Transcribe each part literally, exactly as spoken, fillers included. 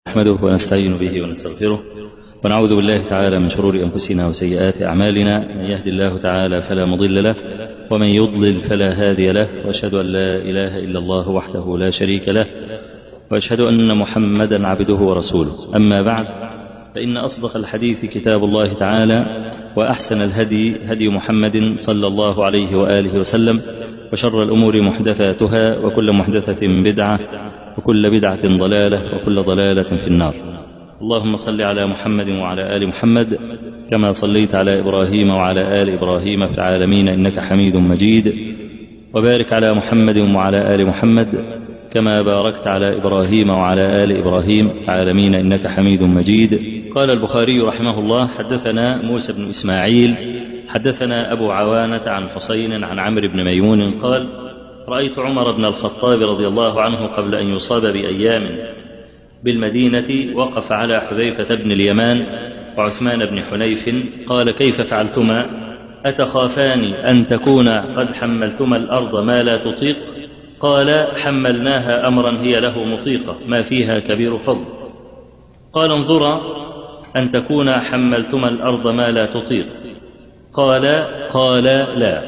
نحمده ونستعين به ونستغفره ونعوذ بالله تعالى من شرور أنفسنا وسيئات أعمالنا. من يهد الله تعالى فلا مضل له ومن يضلل فلا هادي له، وأشهد أن لا إله إلا الله وحده لا شريك له، وأشهد أن محمدا عبده ورسوله. أما بعد، فإن أصدق الحديث كتاب الله تعالى، وأحسن الهدي هدي محمد صلى الله عليه وآله وسلم، وشر الأمور محدثاتها، وكل محدثة بدعة، وكل بدعة ضلالة، وكل ضلالة في النار. اللهم صل على محمد وعلى آل محمد كما صليت على إبراهيم وعلى آل إبراهيم في العالمين إنك حميد مجيد، وبارك على محمد وعلى آل محمد كما باركت على إبراهيم وعلى آل إبراهيم في العالمين إنك حميد مجيد. قال البخاري رحمه الله: حدثنا موسى بن إسماعيل حدثنا أبو عوانة عن حسين عن عمرو بن ميمون قال: رأيت عمر بن الخطاب رضي الله عنه قبل أن يصاب بأيام بالمدينة وقف على حذيفة بن اليمان وعثمان بن حنيف قال: كيف فعلتما؟ أتخافان أن تكون قد حملتما الأرض ما لا تطيق؟ قال: حملناها أمرا هي له مطيقة ما فيها كبير فضل. قال: انظرا أن تكون حملتما الأرض ما لا تطيق. قال قال لا.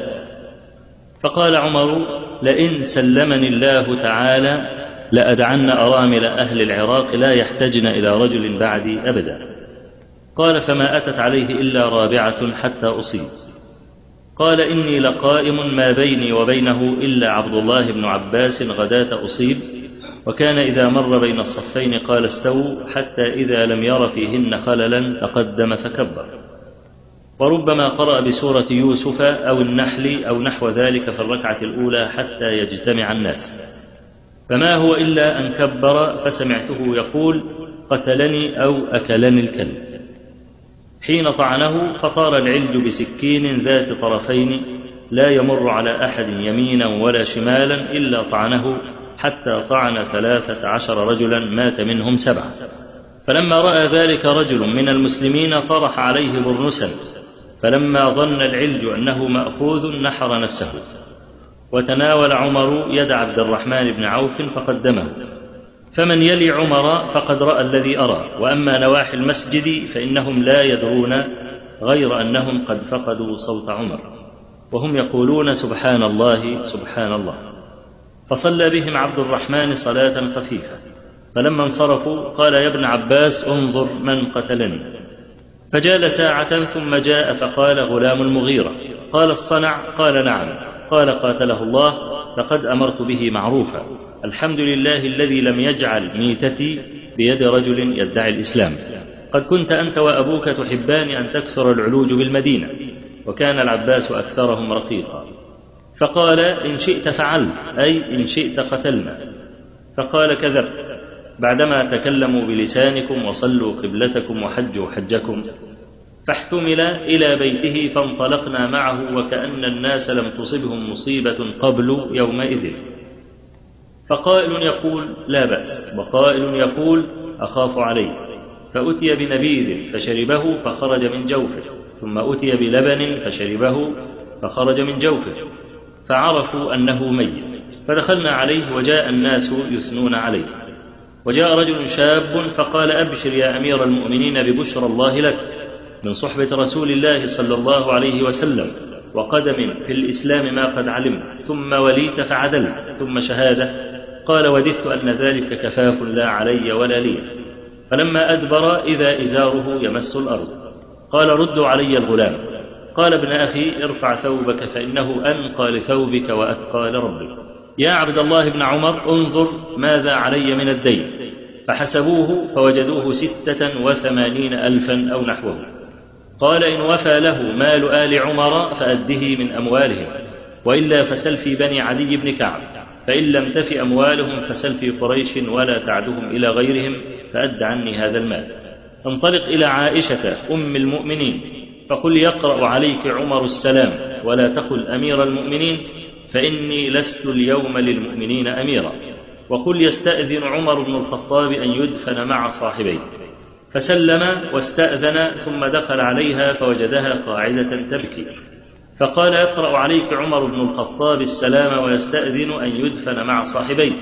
فقال عمر: لئن سلمني الله تعالى لأدعن أرامل أهل العراق لا يحتجن إلى رجل بعدي أبدا. قال: فما أتت عليه إلا رابعة حتى أصيب. قال: إني لقائم ما بيني وبينه إلا عبد الله بن عباس غداة أصيب، وكان إذا مر بين الصفين قال: استووا، حتى إذا لم ير فيهن خللا تقدم فكبر. وربما قرأ بسورة يوسف أو النحل أو نحو ذلك في الركعة الأولى حتى يجتمع الناس، فما هو إلا أن كبر فسمعته يقول: قتلني أو أكلني الكلب. حين طعنه فطار العلج بسكين ذات طرفين لا يمر على أحد يمينا ولا شمالا إلا طعنه، حتى طعن ثلاثة عشر رجلا مات منهم سبعة. فلما رأى ذلك رجل من المسلمين طرح عليه برنسا، فلما ظن العلج أنه مأخوذ نحر نفسه. وتناول عمر يد عبد الرحمن بن عوف فقدمه. فمن يلي عمر فقد رأى الذي أرى، وأما نواحي المسجد فإنهم لا يدرون غير أنهم قد فقدوا صوت عمر، وهم يقولون: سبحان الله سبحان الله. فصلى بهم عبد الرحمن صلاة خفيفة، فلما انصرفوا قال: يا ابن عباس انظر من قتلني. فجال ساعة ثم جاء فقال: غلام المغيرة. قال: الصنع؟ قال: نعم. قال: قاتله الله، لقد أمرت به معروفا، الحمد لله الذي لم يجعل ميتتي بيد رجل يدعي الإسلام. قد كنت أنت وأبوك تحبان أن تكثر العلوج بالمدينة، وكان العباس أكثرهم رقيقا. فقال: إن شئت فعلت، أي إن شئت قتلنا. فقال: كذبت، بعدما تكلموا بلسانكم وصلوا قبلتكم وحجوا حجكم. فاحتمل إلى بيته فانطلقنا معه وكأن الناس لم تصبهم مصيبة قبل يومئذ. فقائل يقول: لا بأس، وقائل يقول: أخاف عليه. فأتي بنبيذ فشربه فخرج من جوفه، ثم أتي بلبن فشربه فخرج من جوفه، فعرفوا أنه ميت. فدخلنا عليه وجاء الناس يثنون عليه. وجاء رجل شاب فقال: أبشر يا أمير المؤمنين ببشرى الله لك، من صحبة رسول الله صلى الله عليه وسلم، وقدم في الإسلام ما قد علمت، ثم وليت فعدلت، ثم شهادة. قال: وددت أن ذلك كفاف لا علي ولا لي. فلما أدبر إذا إزاره يمس الأرض. قال: ردوا علي الغلام. قال: ابن أخي ارفع ثوبك فإنه أنقى لثوبك وأتقى لربك. يا عبد الله بن عمر انظر ماذا علي من الدين. فحسبوه فوجدوه ستة وثمانين ألفا أو نحوه. قال: إن وفى له مال آل عمر فأده من أموالهم، وإلا فسل في بني عدي بن كعب، فإن لم تف أموالهم فسل في قريش ولا تعدهم إلى غيرهم، فأد عني هذا المال. انطلق إلى عائشة أم المؤمنين فقل: يقرأ عليك عمر السلام، ولا تقل أمير المؤمنين، فإني لست اليوم للمؤمنين أميرا. وقل: يستأذن عمر بن الخطاب أن يدفن مع صاحبيه. فسلم واستأذن، ثم دخل عليها فوجدها قاعدة تبكي. فقال: يقرأ عليك عمر بن الخطاب السلام ويستأذن أن يدفن مع صاحبيه.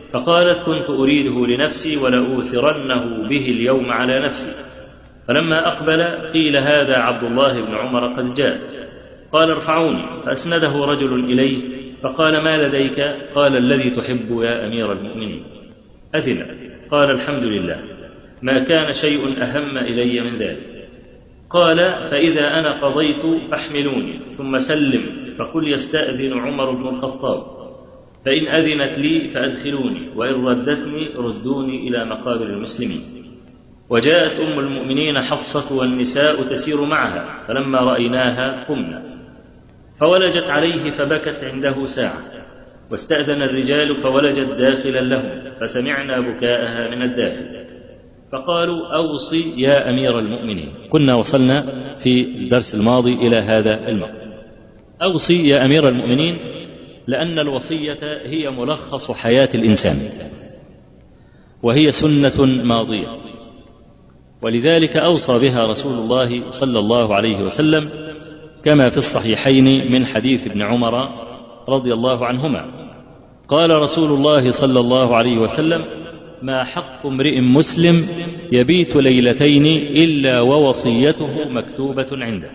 فقالت: كنت أريده لنفسي ولأوثرنه به اليوم على نفسي. فلما أقبل قيل: هذا عبد الله بن عمر قد جاء. قال: ارفعوني. فأسنده رجل إليه فقال: ما لديك؟ قال: الذي تحب يا أمير المؤمنين. أذن. قال: الحمد لله، ما كان شيء أهم إلي من ذلك. قال: فإذا أنا قضيت فاحملوني ثم سلم فقل يستأذن عمر بن الخطاب، فإن أذنت لي فأدخلوني، وإن ردتني ردوني إلى مقابر المسلمين. وجاءت أم المؤمنين حفصة والنساء تسير معها، فلما رأيناها قمنا، فولجت عليه فبكت عنده ساعة، واستأذن الرجال فولجت داخلا لهم، فسمعنا بكاءها من الداخل، فقالوا: أوصي يا أمير المؤمنين. كنا وصلنا في الدرس الماضي إلى هذا الموضوع. أوصي يا أمير المؤمنين، لأن الوصية هي ملخص حياة الإنسان، وهي سنة ماضية، ولذلك أوصى بها رسول الله صلى الله عليه وسلم كما في الصحيحين من حديث ابن عمر رضي الله عنهما قال رسول الله صلى الله عليه وسلم: ما حق امرئ مسلم يبيت ليلتين إلا ووصيته مكتوبة عنده.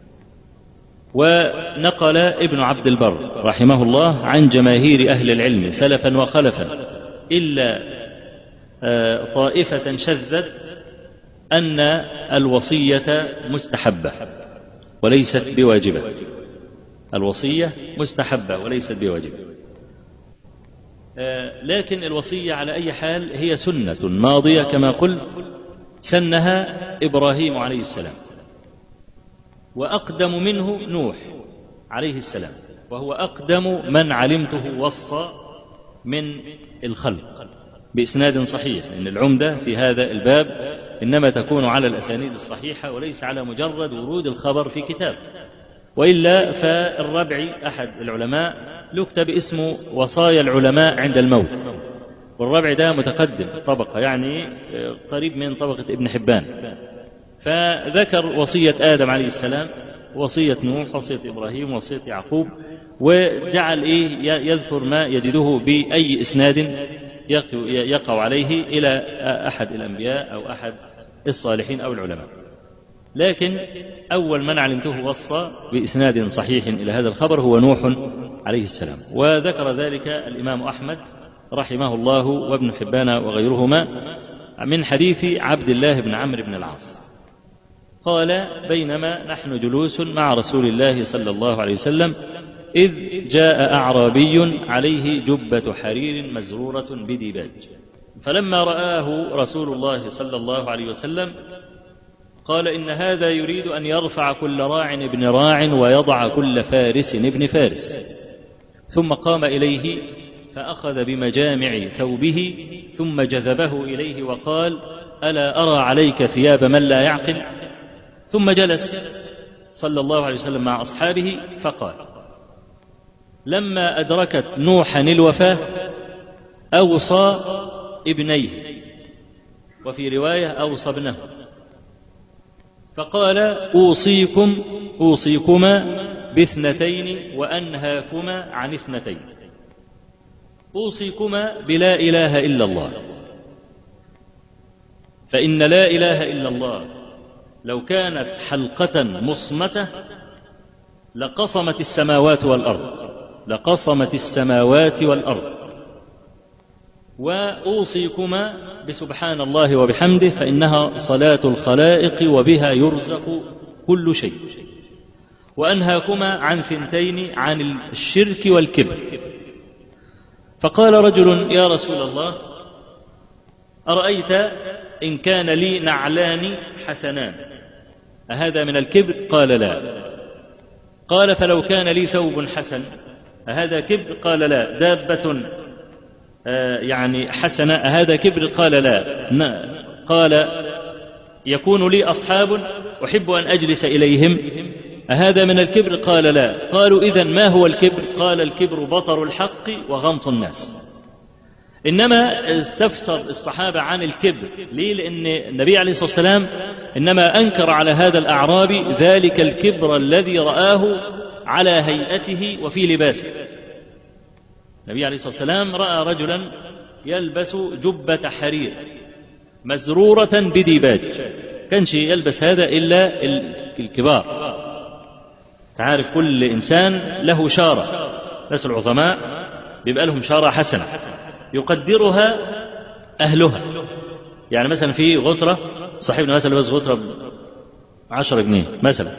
ونقل ابن عبد البر رحمه الله عن جماهير أهل العلم سلفا وخلفا إلا طائفة شذت أن الوصية مستحبة وليست بواجبة. الوصية مستحبة وليست بواجبة، لكن الوصية على أي حال هي سنة ماضية كما قلت، سنها إبراهيم عليه السلام، وأقدم منه نوح عليه السلام، وهو أقدم من علمته وصى من الخلق بإسناد صحيح، لأن العمدة في هذا الباب إنما تكون على الأسانيد الصحيحة وليس على مجرد ورود الخبر في كتاب. وإلا فالربعي أحد العلماء له كتاب اسمه وصايا العلماء عند الموت، والربع ده متقدم طبقة، يعني قريب من طبقة ابن حبان، فذكر وصية آدم عليه السلام، وصية نوح، وصية إبراهيم، وصية يعقوب، وجعل إيه يذكر ما يجده بأي إسناد يقع عليه إلى أحد الأنبياء أو أحد الصالحين أو العلماء. لكن أول من علمته وصى بإسناد صحيح إلى هذا الخبر هو نوح عليه السلام، وذكر ذلك الإمام أحمد رحمه الله وابن حبان وغيرهما من حديث عبد الله بن عمرو بن العاص قال: بينما نحن جلوس مع رسول الله صلى الله عليه وسلم إذ جاء أعرابي عليه جبة حرير مزرورة بديباج، فلما رآه رسول الله صلى الله عليه وسلم قال: إن هذا يريد أن يرفع كل راع ابن راع ويضع كل فارس ابن فارس. ثم قام إليه فأخذ بمجامع ثوبه ثم جذبه إليه وقال: ألا أرى عليك ثياب من لا يعقل؟ ثم جلس صلى الله عليه وسلم مع أصحابه فقال: لما أدركت نوحا الوفاة أوصى ابنيه، وفي رواية أوصى ابنه، فقال: أوصيكم أوصيكما باثنتين وأنهاكما عن اثنتين. أوصيكما بلا إله إلا الله، فإن لا إله إلا الله لو كانت حلقة مصمتة لقصمت السماوات والأرض لقصمت السماوات والأرض. وأوصيكما بسبحان الله وبحمده، فإنها صلاة الخلائق وبها يرزق كل شيء. وأنهاكما عن ثنتين، عن الشرك والكبر. فقال رجل: يا رسول الله، أرأيت إن كان لي نعلان حسنان أهذا من الكبر؟ قال: لا. قال: فلو كان لي ثوب حسن أهذا كبر؟ قال: لا. دابة آه يعني حسنة أهذا كبر؟ قال: لا. قال: يكون لي أصحاب أحب أن أجلس إليهم أهذا من الكبر؟ قال: لا. قالوا: إذن ما هو الكبر؟ قال: الكبر بطر الحق وغمط الناس. إنما استفسر الصحابة عن الكبر ليه؟ لأن النبي عليه الصلاة والسلام إنما أنكر على هذا الأعرابي ذلك الكبر الذي رآه على هيئته وفي لباسه. النبي عليه الصلاة والسلام رأى رجلا يلبس جبة حرير مزرورة بديباج، كانش يلبس هذا إلا الكبار. تعرف كل إنسان له شارة، ناس العظماء بيبقى لهم شارة حسنة يقدرها أهلها. يعني مثلا في غترة، صاحبنا مثلا لبس غترة عشرة جنيه مثلا،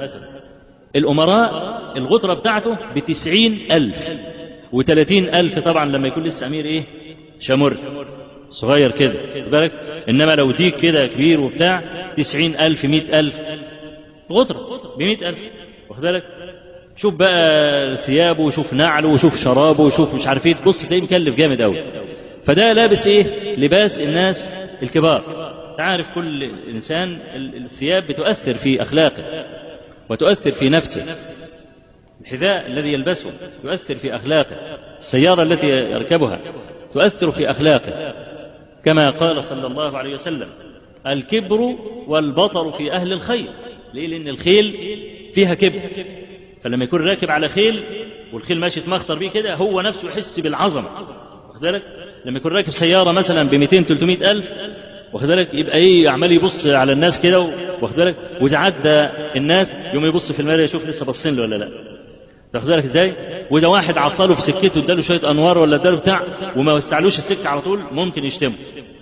الأمراء الغترة بتاعته بتسعين ألف وثلاثين ألف، طبعا لما يكون لسه أمير إيه شمر صغير كده بالك، إنما لو ديك كده كبير وبتاع تسعين ألف مئة ألف غترة بمئة ألف، واخد بالك. شوف بقى ثيابه وشوف نعله وشوف شرابه وشوف مش عارف ايه، تبص تلاقيه مكلف جامد قوي. فده لابس ايه؟ لباس الناس الكبار. تعرف كل انسان الثياب بتؤثر في اخلاقه وتؤثر في نفسه. الحذاء الذي يلبسه يؤثر في اخلاقه، السيارة التي يركبها تؤثر في اخلاقه، كما قال صلى الله عليه وسلم: الكبر والبطر في اهل الخيل. ليه؟ لان الخيل فيها كبر، فلما يكون راكب على خيل والخيل ماشي يتمخطر بيه كده هو نفسه يحس بالعظمه، واخد بالك. لما يكون راكب سياره مثلا ب مئتين ثلاثمئة الف، واخد بالك، يبقى ايه عمال يبص على الناس كده، واخد بالك، واذا عدى الناس يوم يبص في المرايه يشوف لسه باصين له ولا لا، واخد بالك ازاي. واذا واحد عطله في سكته اداله شويه انوار ولا اداله بتاع وما وسعلوش السكه على طول ممكن يشتمه،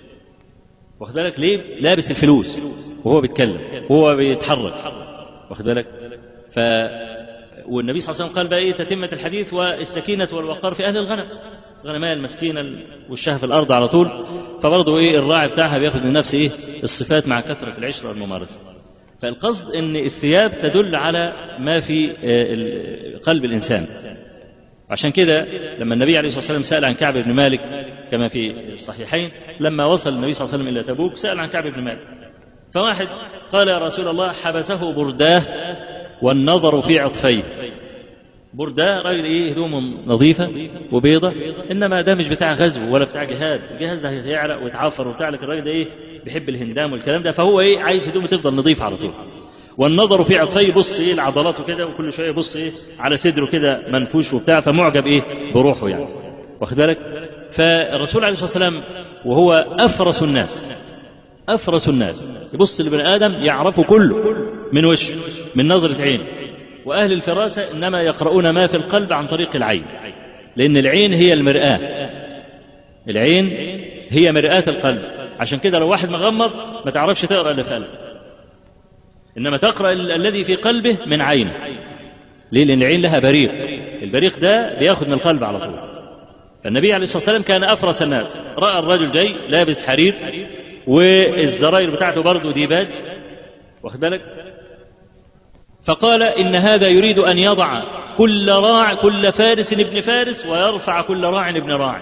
واخد بالك. ليه؟ لابس الفلوس وهو بيتكلم وهو بيتحرك، واخد بالك. ف والنبي صلى الله عليه وسلم قال بقى ايه تتمة الحديث: والسكينة والوقار في أهل الغنم. الغنماء المسكينة والشاه في الأرض على طول، فبرضه ايه الراعي بتاعها بياخد من نفسه ايه الصفات مع كثرة العشرة والممارسة. فالقصد ان الثياب تدل على ما في قلب الإنسان. عشان كده لما النبي عليه الصلاة والسلام سأل عن كعب بن مالك كما في الصحيحين، لما وصل النبي صلى الله عليه وسلم إلى تبوك سأل عن كعب بن مالك، فواحد قال: يا رسول الله حبسه برداه والنظر في عطفيه. برداه راجل ايه هدومه نظيفه وبيضه، انما ده مش بتاع غزو ولا بتاع جهاد، الجهاز ده هيعرق ويتعفر وبتاع، لك الراجل ده ايه بيحب الهندام والكلام ده، فهو ايه عايز هدومه تفضل نظيفه على طول. والنظر في عطفيه، بص ايه لعضلاته كده وكل شويه يبص ايه على صدره كده منفوش وبتاع، فمعجب ايه بروحه يعني، واخد بالك. فالرسول عليه الصلاه والسلام وهو افرس الناس أفرس الناس يبص لبني آدم يعرفه كله من وشه من نظرة عين. وأهل الفراسة إنما يقرؤون ما في القلب عن طريق العين، لأن العين هي المرآة، العين هي مرآة القلب. عشان كده لو واحد مغمض ما تعرفش تقرأ اللي في قلبه، إنما تقرأ الذي في قلبه من عينه. ليه؟ لأن العين لها بريق، البريق ده بياخد من القلب على طول. فالنبي عليه الصلاة والسلام كان أفرس الناس، رأى الرجل جاي لابس حرير والزراير بتاعته برضه ديباج، واخد بالك، فقال: إن هذا يريد أن يضع كل راع كل فارس ابن فارس ويرفع كل راع ابن راع.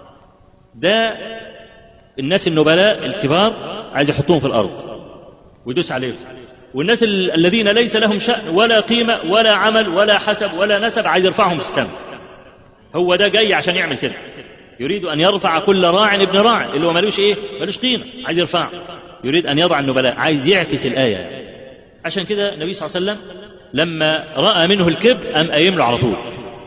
ده الناس النبلاء الكبار عايز يحطوهم في الأرض ويدوس عليهم، والناس الذين ليس لهم شأن ولا قيمة ولا عمل ولا حسب ولا نسب عايز يرفعهم في السماء. هو ده جاي عشان يعمل كده، يريد أن يرفع كل راع ابن راع، اللي هو ملوش إيه ملوش قيمة عايز يرفعه، يريد أن يضع النبلاء، عايز يعكس الآية. عشان كده النبي صلى الله عليه وسلم لما رأى منه الكبر أم قايم له على طول،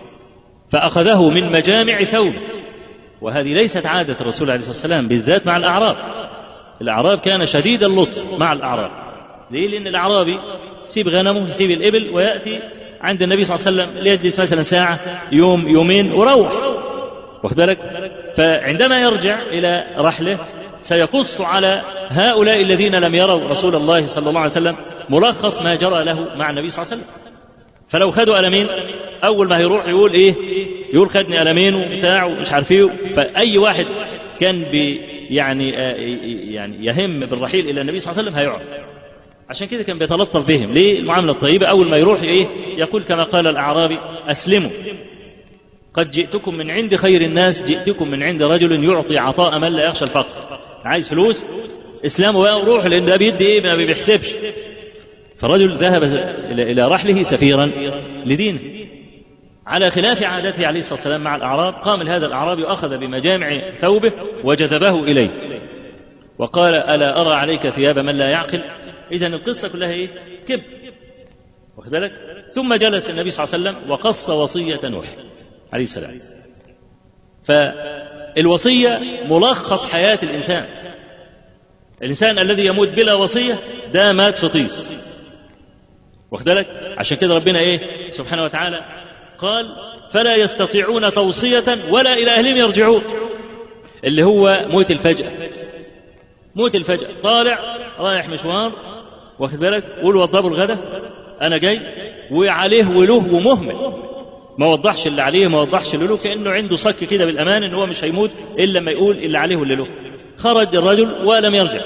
فأخذه من مجامع ثوبه. وهذه ليست عادة الرسول عليه الصلاة والسلام بالذات مع الأعراب. الأعراب كان شديد اللطف مع الأعراب. ليه؟ لأن الأعرابي يسيب غنمه يسيب الإبل ويأتي عند النبي صلى الله عليه وسلم ليجلس مثلا ساعة يوم يومين وروح، واخد بالك. فعندما يرجع إلى رحله سيقص على هؤلاء الذين لم يروا رسول الله صلى الله عليه وسلم ملخص ما جرى له مع النبي صلى الله عليه وسلم. فلو خدوا ألمين أول ما هيروح يقول إيه يقول خدني ألمين وبتاع ومش عارف إيه. فأي واحد كان بي يعني يعني يهم بالرحيل إلى النبي صلى الله عليه وسلم هيعرف. عشان كده كان بيتلطف بهم. ليه؟ المعاملة الطيبة. أول ما يروح إيه يقول كما قال الأعرابي: أسلموا، قد جئتكم من عند خير الناس، جئتكم من عند رجل يعطي عطاء من لا يخشى الفقر. عايز فلوس اسلامه بقى وروح، لأن ده بيدي إيه ما بيحسبش. فالرجل ذهب إلى رحله سفيرا لدينه على خلاف عادته عليه الصلاة والسلام مع الأعراب. قام هذا الأعرابي وأخذ بمجامع ثوبه وجذبه إليه وقال: ألا أرى عليك ثياب من لا يعقل؟ إذن القصة كلها إيه كبر، واخد بالك. ثم جلس النبي صلى الله عليه وسلم وقص وصية نوح عليه السلام. الوصية ملخص حياة الإنسان. الإنسان الذي يموت بلا وصية ده مات في طيس، واخد بالك؟ عشان كده ربنا إيه سبحانه وتعالى قال فلا يستطيعون توصية ولا إلى أهلهم يرجعون، اللي هو موت الفجأة. موت الفجأة، طالع رايح مشوار، واخد بالك؟ قول وضبوا الغدا أنا جاي، وعليه وله ومهمل، ما وضحش اللي عليه ما وضحش اللي له، كأنه عنده صك كده بالأمان إن هو مش هيموت إلا لما يقول اللي عليه واللي له. خرج الرجل ولم يرجع.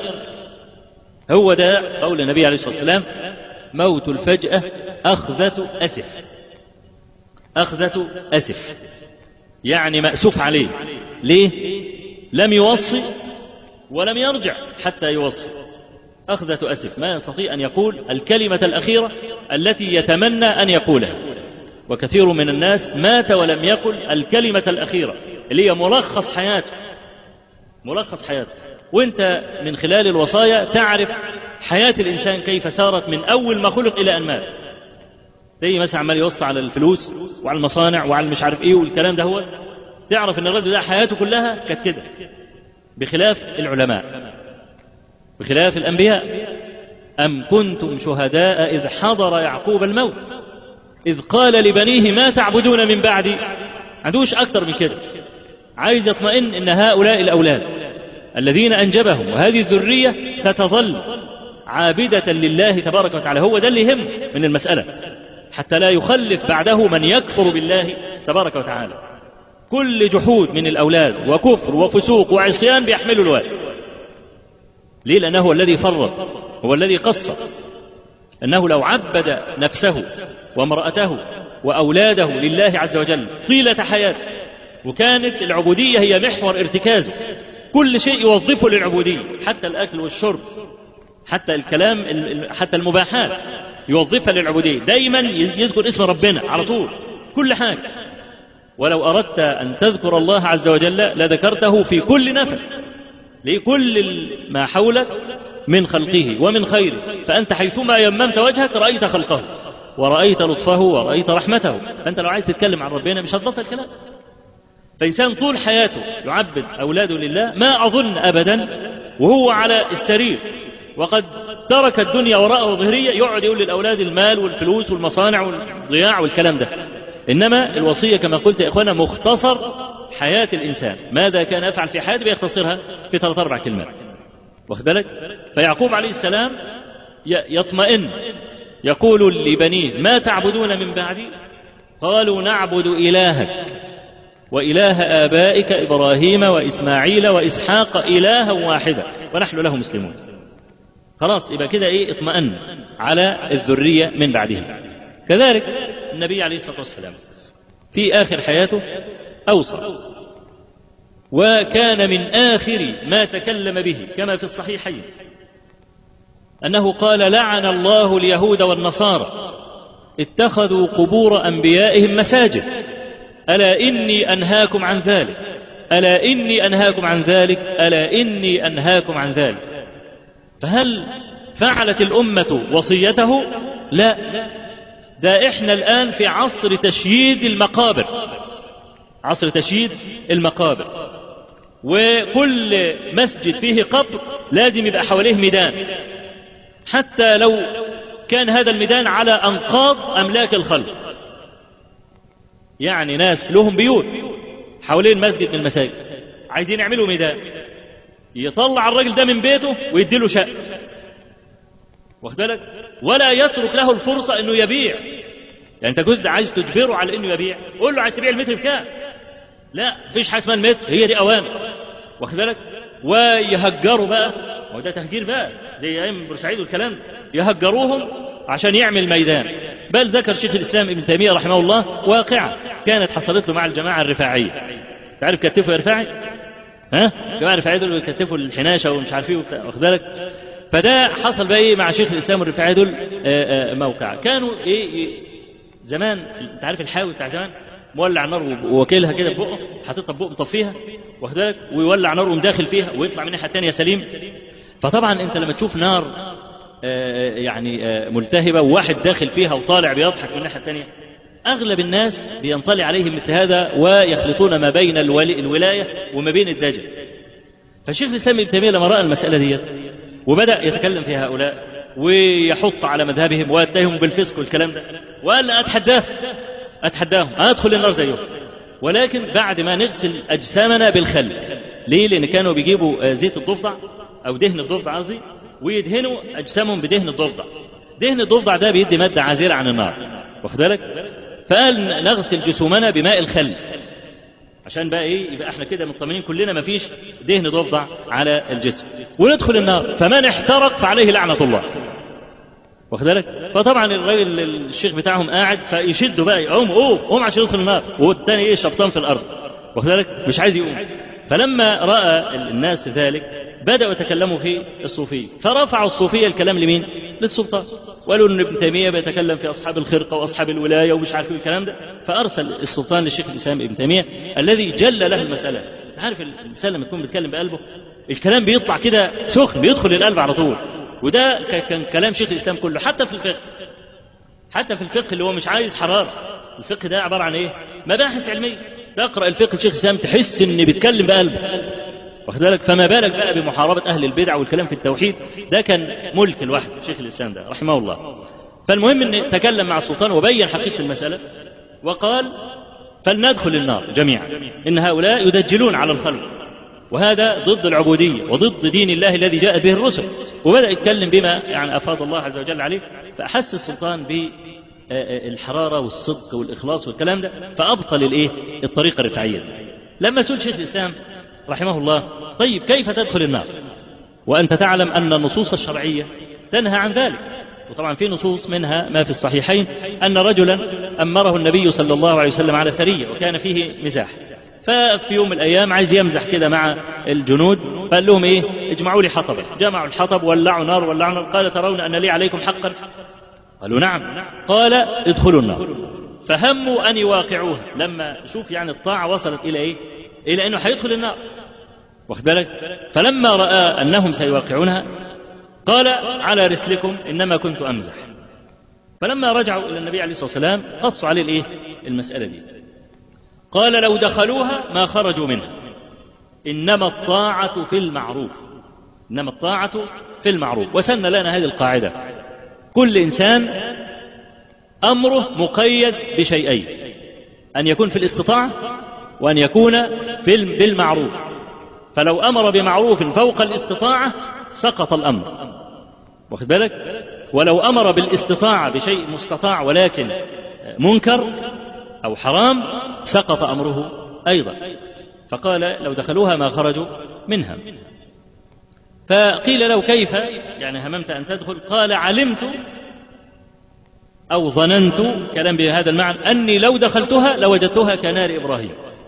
هو ده قول النبي عليه الصلاة والسلام موت الفجأة أخذة أسف. أخذة أسف يعني مأسوف عليه. ليه؟ لم يوصي ولم يرجع حتى يوصي. أخذة أسف، ما يستطيع أن يقول الكلمة الأخيرة التي يتمنى أن يقولها. وكثير من الناس مات ولم يقل الكلمة الأخيرة اللي هي ملخص حياته. ملخص حياته. وانت من خلال الوصايا تعرف حياة الإنسان كيف سارت من أول ما خلق إلى أن مات. زي مثلا عمال يوصي على الفلوس وعلى المصانع وعلى مش عارف ايه والكلام ده، هو تعرف ان الرجل ده حياته كلها كانت كده، بخلاف العلماء، بخلاف الأنبياء. أم كنتم شهداء إذ حضر يعقوب الموت إذ قال لبنيه ما تعبدون من بعدي. عندوش أكتر من كده، عايز يطمئن إن هؤلاء الأولاد الذين أنجبهم وهذه الذرية ستظل عابدة لله تبارك وتعالى. هو ده اللي يهم من المسألة، حتى لا يخلف بعده من يكفر بالله تبارك وتعالى. كل جحود من الأولاد وكفر وفسوق وعصيان بيحملوا الوالد. ليه؟ لأنه هو الذي فرط، هو الذي قصر. أنه لو عبد نفسه وامرأته وأولاده لله عز وجل طيلة حياته، وكانت العبودية هي محور ارتكازه، كل شيء يوظفه للعبودية، حتى الأكل والشرب، حتى الكلام، حتى المباحات يوظفها للعبودية. دايما يذكر اسم ربنا على طول، كل حاجة. ولو أردت أن تذكر الله عز وجل لذكرته في كل نفس، لكل ما حولك من خلقه ومن خيره. فأنت حيثما يممت وجهك رأيت خلقه ورأيت لطفه ورأيت رحمته. فأنت لو عايز تتكلم عن ربنا مش هتبطل الكلام. فإنسان طول حياته يعبد أولاده لله، ما أظن أبدا وهو على السرير وقد ترك الدنيا وراءه ظهرية يقعد يقول للأولاد المال والفلوس والمصانع والضياع والكلام ده. إنما الوصية كما قلت يا إخوانا مختصر حياة الإنسان، ماذا كان يفعل في حياته بيختصرها في ثلاث أربع كلمات، واخد بالك؟ فيعقوب عليه السلام يطمئن، يقول لبنيه ما تعبدون من بعدي؟ قالوا نعبد إلهك وإله آبائك إبراهيم وإسماعيل وإسحاق إلها واحدا ونحن له مسلمون. خلاص يبقى كده إيه؟ اطمئن على الذرية من بعدهم. كذلك النبي عليه الصلاة والسلام في آخر حياته أوصى، وكان من آخر ما تكلم به كما في الصحيحين أنه قال لعن الله اليهود والنصارى اتخذوا قبور أنبيائهم مساجد ألا إني أنهاكم عن ذلك ألا إني أنهاكم عن ذلك ألا إني أنهاكم عن ذلك. فهل فعلت الأمة وصيته؟ لا، ده إحنا الآن في عصر تشييد المقابر، عصر تشييد المقابر، وكل مسجد فيه قبر لازم يبقى حواليه ميدان، حتى لو كان هذا الميدان على أنقاض أملاك الخلق. يعني ناس لهم بيوت حوالين مسجد من المساجد عايزين يعملوا ميدان، يطلع الراجل ده من بيته ويديله شقة، واخد بالك؟ ولا يترك له الفرصة انه يبيع. يعني انت جزء عايز تجبره على انه يبيع، قول له عايز تبيع المتر بكام؟ لا، مفيش حاجه اسمها المتر، هي دي اوامر، واخد بالك؟ ويهجروا بقى، وده تهجير بقى زي ايام بورسعيد والكلام، يهجروهم عشان يعمل ميدان. بل ذكر شيخ الاسلام ابن تيميه رحمه الله واقعه كانت حصلت له مع الجماعه الرفاعيه. تعرف كتفوا الرفاعي؟ ها؟ الجماعه الرفاعيه دول بيكتفوا الحناشه ومش عارف ايه، واخد بالك؟ فده حصل بقى ايه مع شيخ الاسلام الرفاعي دول موقع. كانوا ايه زمان، انت عارف الحاوي بتاع زمان مولع نار ووكيلها كده ببقه، حاططها ببقه مطفيها، واخد بالك؟ ويولع نار ومداخل فيها ويطلع من الناحيه الثانيه سليم. فطبعا انت لما تشوف نار يعني ملتهبه وواحد داخل فيها وطالع بيضحك من الناحيه الثانيه، أغلب الناس بينطلي عليهم مثل هذا ويخلطون ما بين الولاية وما بين الدجل. فالشيخ الإسلام ابن تيمية لما رأى المسألة دي وبدأ يتكلم في هؤلاء ويحط على مذهبهم ويتهم بالفسق والكلام ده، وقال أتحداه أتحداهم أدخل النار زيهم، ولكن بعد ما نغسل أجسامنا بالخل. ليه؟ لأن كانوا بيجيبوا زيت الضفدع أو دهن الضفدع قصدي، ويدهنوا أجسامهم بدهن الضفدع. دهن الضفدع ده بيدي مادة عازلة عن النار، واخد بالك؟ فقال نغسل جسومنا بماء الخل عشان بقى ايه، يبقى احنا كده مطمئنين كلنا مفيش دهن ضفدع على الجسم، وندخل النار. فمن احترق فعليه لعنة الله، واخد بالك؟ فطبعا الراجل الشيخ بتاعهم قاعد فيشدوا بقى، يقوم قوم قوم عشان يدخل النار، والتاني ايه شبطان في الارض، واخد بالك؟ مش عايز يقوم. فلما راى الناس ذلك بداوا يتكلموا في الصوفيه، فرفعوا الصوفيه الكلام لمين؟ للسلطان، وقالوا ان ابن تيميه بيتكلم في اصحاب الخرقه واصحاب الولايه ومش عارف الكلام ده. فارسل السلطان للشيخ الاسلام ابن تيميه الذي جل له المساله. عارف الانسان لما يكون بيتكلم بقلبه الكلام بيطلع كده سخن، بيدخل القلب على طول. وده كان كلام شيخ الاسلام كله، حتى في الفقه، حتى في الفقه اللي هو مش عايز حراره. الفقه ده عباره عن ايه؟ مباحث علميه. تقرا الفقه الشيخ الاسلام تحس ان بيتكلم بقلبه، واخد بالك؟ فما بالك بقى بمحاربه اهل البدع والكلام في التوحيد. ده كان ملك الواحد شيخ الاسلام ده رحمه الله. فالمهم ان تكلم مع السلطان وبين حقيقه المساله، وقال فلندخل النار جميعا، ان هؤلاء يدجلون على الخلق، وهذا ضد العبوديه وضد دين الله الذي جاءت به الرسل. وبدا يتكلم بما يعني افاض الله عز وجل عليه. فاحس السلطان بالحراره والصدق والاخلاص والكلام ده، فابطل الايه؟ الطريقه الرفاعيه. لما سئل شيخ الاسلام رحمه الله طيب كيف تدخل النار وأنت تعلم أن النصوص الشرعية تنهى عن ذلك؟ وطبعا في نصوص منها ما في الصحيحين أن رجلا أمره النبي صلى الله عليه وسلم على سرية وكان فيه مزاح، ففي يوم من الأيام عايز يمزح كده مع الجنود، فقال لهم إيه؟ اجمعوا لي حطبا. جمعوا الحطب ولعوا نار ولعوا نار. قال ترون أن لي عليكم حقا؟ قالوا نعم. قال ادخلوا النار. فهموا أن يواقعوها. لما شوف يعني الطاعة وصلت إلى إيه؟ إلى أنه حيدخل النار، واخد بالك؟ فلما رأى أنهم سيواقعونها قال على رسلكم إنما كنت أمزح. فلما رجعوا إلى النبي عليه الصلاة والسلام قصوا عليه الإيه؟ المسألة دي. قال لو دخلوها ما خرجوا منها، إنما الطاعة في المعروف، إنما الطاعة في المعروف. وسن لنا هذه القاعدة: كل إنسان أمره مقيد بشيئين، أن يكون في الاستطاعة وأن يكون في بالمعروف. فلو أمر بمعروف فوق الاستطاعة سقط الأمر، واخد بالك؟ ولو أمر بالاستطاعة بشيء مستطاع ولكن منكر أو حرام سقط أمره أيضا. فقال لو دخلوها ما خرجوا منها. فقيل له كيف يعني هممت أن تدخل؟ قال علمت أو ظننت، كلام بهذا المعنى، أني لو دخلتها لوجدتها كنار إبراهيم،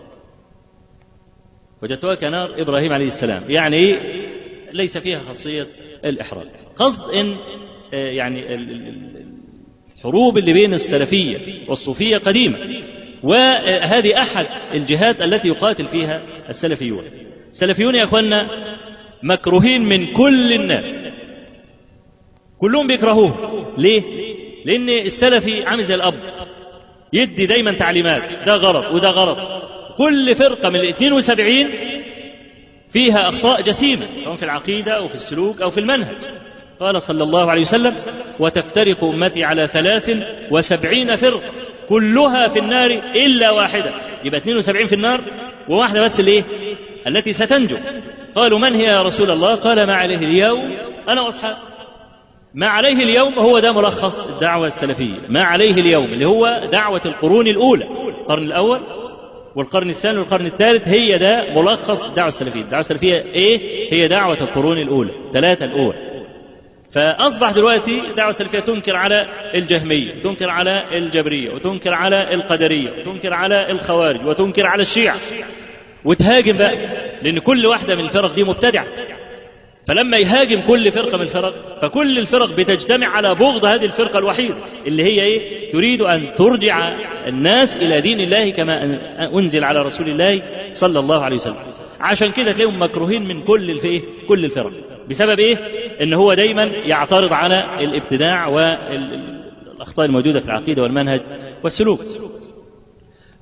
وجدتها كنار إبراهيم عليه السلام. يعني ليس فيها خاصية الإحراج. قصد إن يعني الحروب اللي بين السلفية والصوفية قديمة، وهذه أحد الجهات التي يقاتل فيها السلفيون. السلفيون يا أخوانا مكروهين من كل الناس، كلهم بيكرهوه. ليه؟ لأن السلفي عامل زي الأب، يدي دايما تعليمات، ده غلط وده غلط. كل فرقة من الاثنين وسبعين فيها أخطاء جسيمة، سواء في العقيدة أو في السلوك أو في المنهج. قال صلى الله عليه وسلم: وتفترق أمتي على ثلاث وسبعين فرقة كلها في النار إلا واحدة. يبقى اثنين وسبعين في النار وواحدة بس اللي إيه؟ التي ستنجو. قالوا من هي يا رسول الله؟ قال ما عليه اليوم أنا وأصحابي. ما عليه اليوم هو ده ملخص الدعوة السلفية. ما عليه اليوم اللي هو دعوة القرون الأولى، القرن الأول والقرن الثاني والقرن الثالث، هي ده ملخص الدعوة السلفية. الدعوة السلفية إيه؟ هي دعوة القرون الأولى، ثلاثة الأول. فأصبح دلوقتي الدعوة السلفية تنكر على الجهمية، تنكر على الجبرية، وتنكر على القدرية، وتنكر على الخوارج، وتنكر على الشيعة، وتهاجم بقى، لأن كل واحدة من الفرق دي مبتدعة. فلما يهاجم كل فرقة من الفرق فكل الفرق بتجتمع على بغض هذه الفرقة الوحيدة اللي هي إيه؟ تريد أن ترجع الناس إلى دين الله كما أنزل على رسول الله صلى الله عليه وسلم. عشان كده تلاقيهم مكروهين من كل الفئة، كل الفرق. بسبب إيه؟ إن هو دايما يعترض على الابتداع والأخطاء الموجودة في العقيدة والمنهج والسلوك.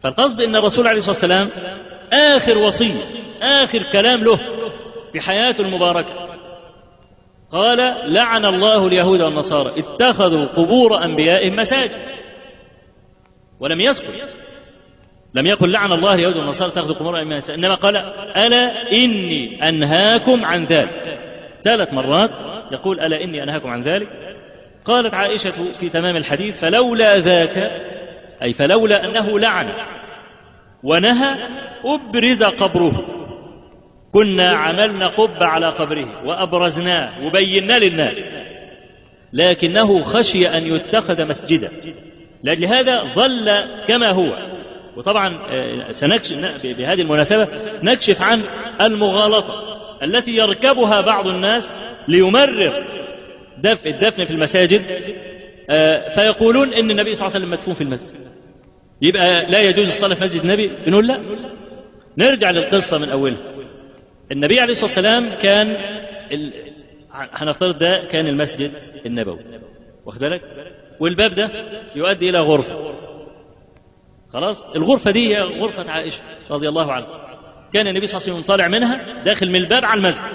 فالقصد أن الرسول عليه الصلاة والسلام آخر وصية آخر كلام له في حياته المباركة قال لعن الله اليهود والنصارى اتخذوا قبور أنبيائهم مساجد، ولم يسكت، لم يقل لعن الله اليهود والنصارى اتخذوا قبور أنبيائهم مساجد، إنما قال ألا إني أنهاكم عن ذلك. ثلاث مرات يقول ألا إني أنهاكم عن ذلك. قالت عائشة في تمام الحديث فلولا ذاك، أي فلولا أنه لعن ونهى أبرز قبره، كنا عملنا قبة على قبره وأبرزناه وبينا للناس، لكنه خشي أن يتخذ مسجدا، لأجل هذا ظل كما هو. وطبعا سنكشف بهذه المناسبة نكشف عن المغالطة التي يركبها بعض الناس ليمرر دفء الدفن في المساجد، فيقولون إن النبي صلى الله عليه وسلم مدفون في المسجد، يبقى لا يجوز الصلاة في مسجد النبي. بنقول لا، نرجع للقصة من أولها. النبي عليه الصلاة والسلام كان ال... هنفترض ده كان المسجد النبوي، واخد بالك، والباب ده يؤدي إلى غرفة، خلاص الغرفة دي هي غرفة عائشة رضي الله عنها. كان النبي صلى الله عليه وسلم طالع منها داخل من الباب على المسجد.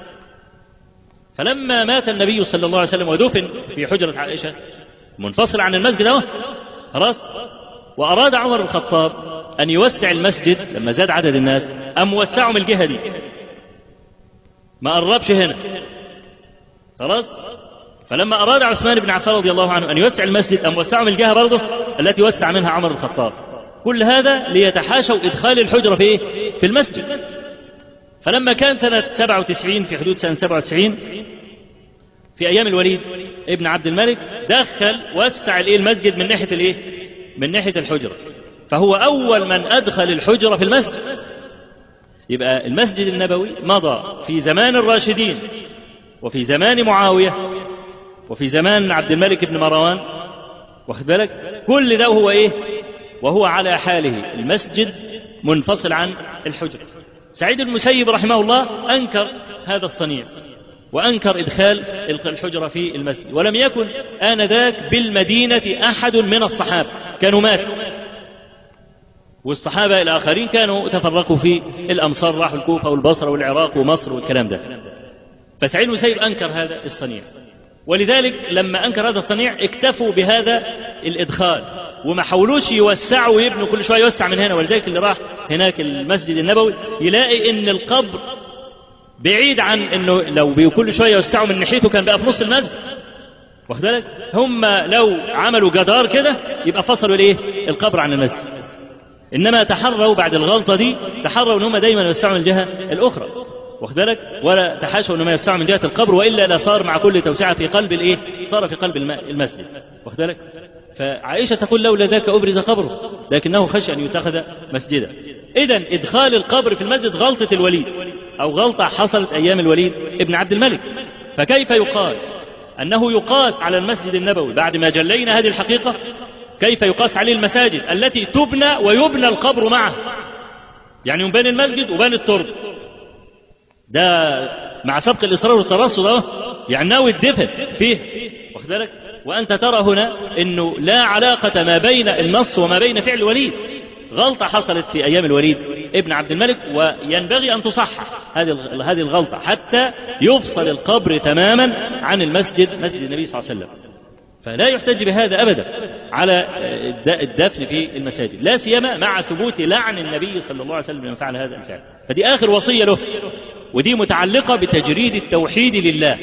فلما مات النبي صلى الله عليه وسلم ودفن في حجرة عائشة منفصل عن المسجد اهو، خلاص، وأراد عمر بن الخطاب أن يوسع المسجد لما زاد عدد الناس، أم وسعوا من الجهة دي، ما قربش هنا، خلاص. فلما أراد عثمان بن عفان رضي الله عنه أن يوسع المسجد، أم وسعوا من الجهة برضه التي وسع منها عمر بن الخطاب. كل هذا ليتحاشوا إدخال الحجرة في إيه؟ في المسجد. فلما كان سنة سبعة وتسعين، في حدود سنة سبعة وتسعين، في أيام الوليد ابن عبد الملك، دخل وسع الإيه المسجد من ناحية الإيه؟ من ناحية الحجرة، فهو أول من أدخل الحجرة في المسجد. يبقى المسجد النبوي مضى في زمان الراشدين وفي زمان معاوية وفي زمان عبد الملك بن مروان، واخد بالك، كل ده وهو إيه؟ وهو على حاله، المسجد منفصل عن الحجرة. سعيد المسيب رحمه الله أنكر هذا الصنيع وأنكر إدخال الحجرة في المسجد، ولم يكن آنذاك بالمدينة أحد من الصحابة، كانوا ماتوا، والصحابة الآخرين كانوا تفرقوا في الأمصار، راحوا الكوفة والبصرة والعراق ومصر والكلام ده. فسعيد المسيب أنكر هذا الصنيع، ولذلك لما أنكر هذا الصنيع اكتفوا بهذا الإدخال وما حاولوش يوسعوا ويبنوا كل شوية يوسع من هنا. ولذلك اللي راح هناك المسجد النبوي يلاقي إن القبر بعيد عن إنه لو كل شوية يوسعوا من ناحيته كان بقى في نص المسجد، واخد بالك. هم لو عملوا جدار كده يبقى فصلوا ليه القبر عن المسجد، إنما تحروا بعد الغلطة دي، تحروا إن هم دايما يوسعوا من الجهة الأخرى، واخد بالك، ولا تحاشوا إنما يوسعوا من جهة القبر، وإلا لا صار مع كل توسعة في قلب الإيه صار في قلب المسجد، واخد بالك. فعائشة تقول لولا ذاك أبرز قبره لكنه خشي أن يتخذ مسجدا. إذن إدخال القبر في المسجد غلطة الوليد، أو غلطة حصلت أيام الوليد ابن عبد الملك. فكيف يقال أنه يقاس على المسجد النبوي بعد ما جلينا هذه الحقيقة؟ كيف يقاس عليه المساجد التي تبنى ويبنى القبر معه؟ يعني يبنى المسجد وبنى التربة، ده مع سبق الإصرار والترصد، يعني ناوي الدفن فيه، واخد بالك. وأنت ترى هنا أنه لا علاقة ما بين النص وما بين فعل الوليد، غلطة حصلت في أيام الوليد ابن عبد الملك، وينبغي أن تصحح هذه هذه الغلطة حتى يفصل القبر تماما عن المسجد، مسجد النبي صلى الله عليه وسلم. فلا يحتج بهذا أبدا على الدفن في المساجد، لا سيما مع ثبوت لعن النبي صلى الله عليه وسلم لمن فعل هذا الفعل. فدي آخر وصية له، ودي متعلقة بتجريد التوحيد لله.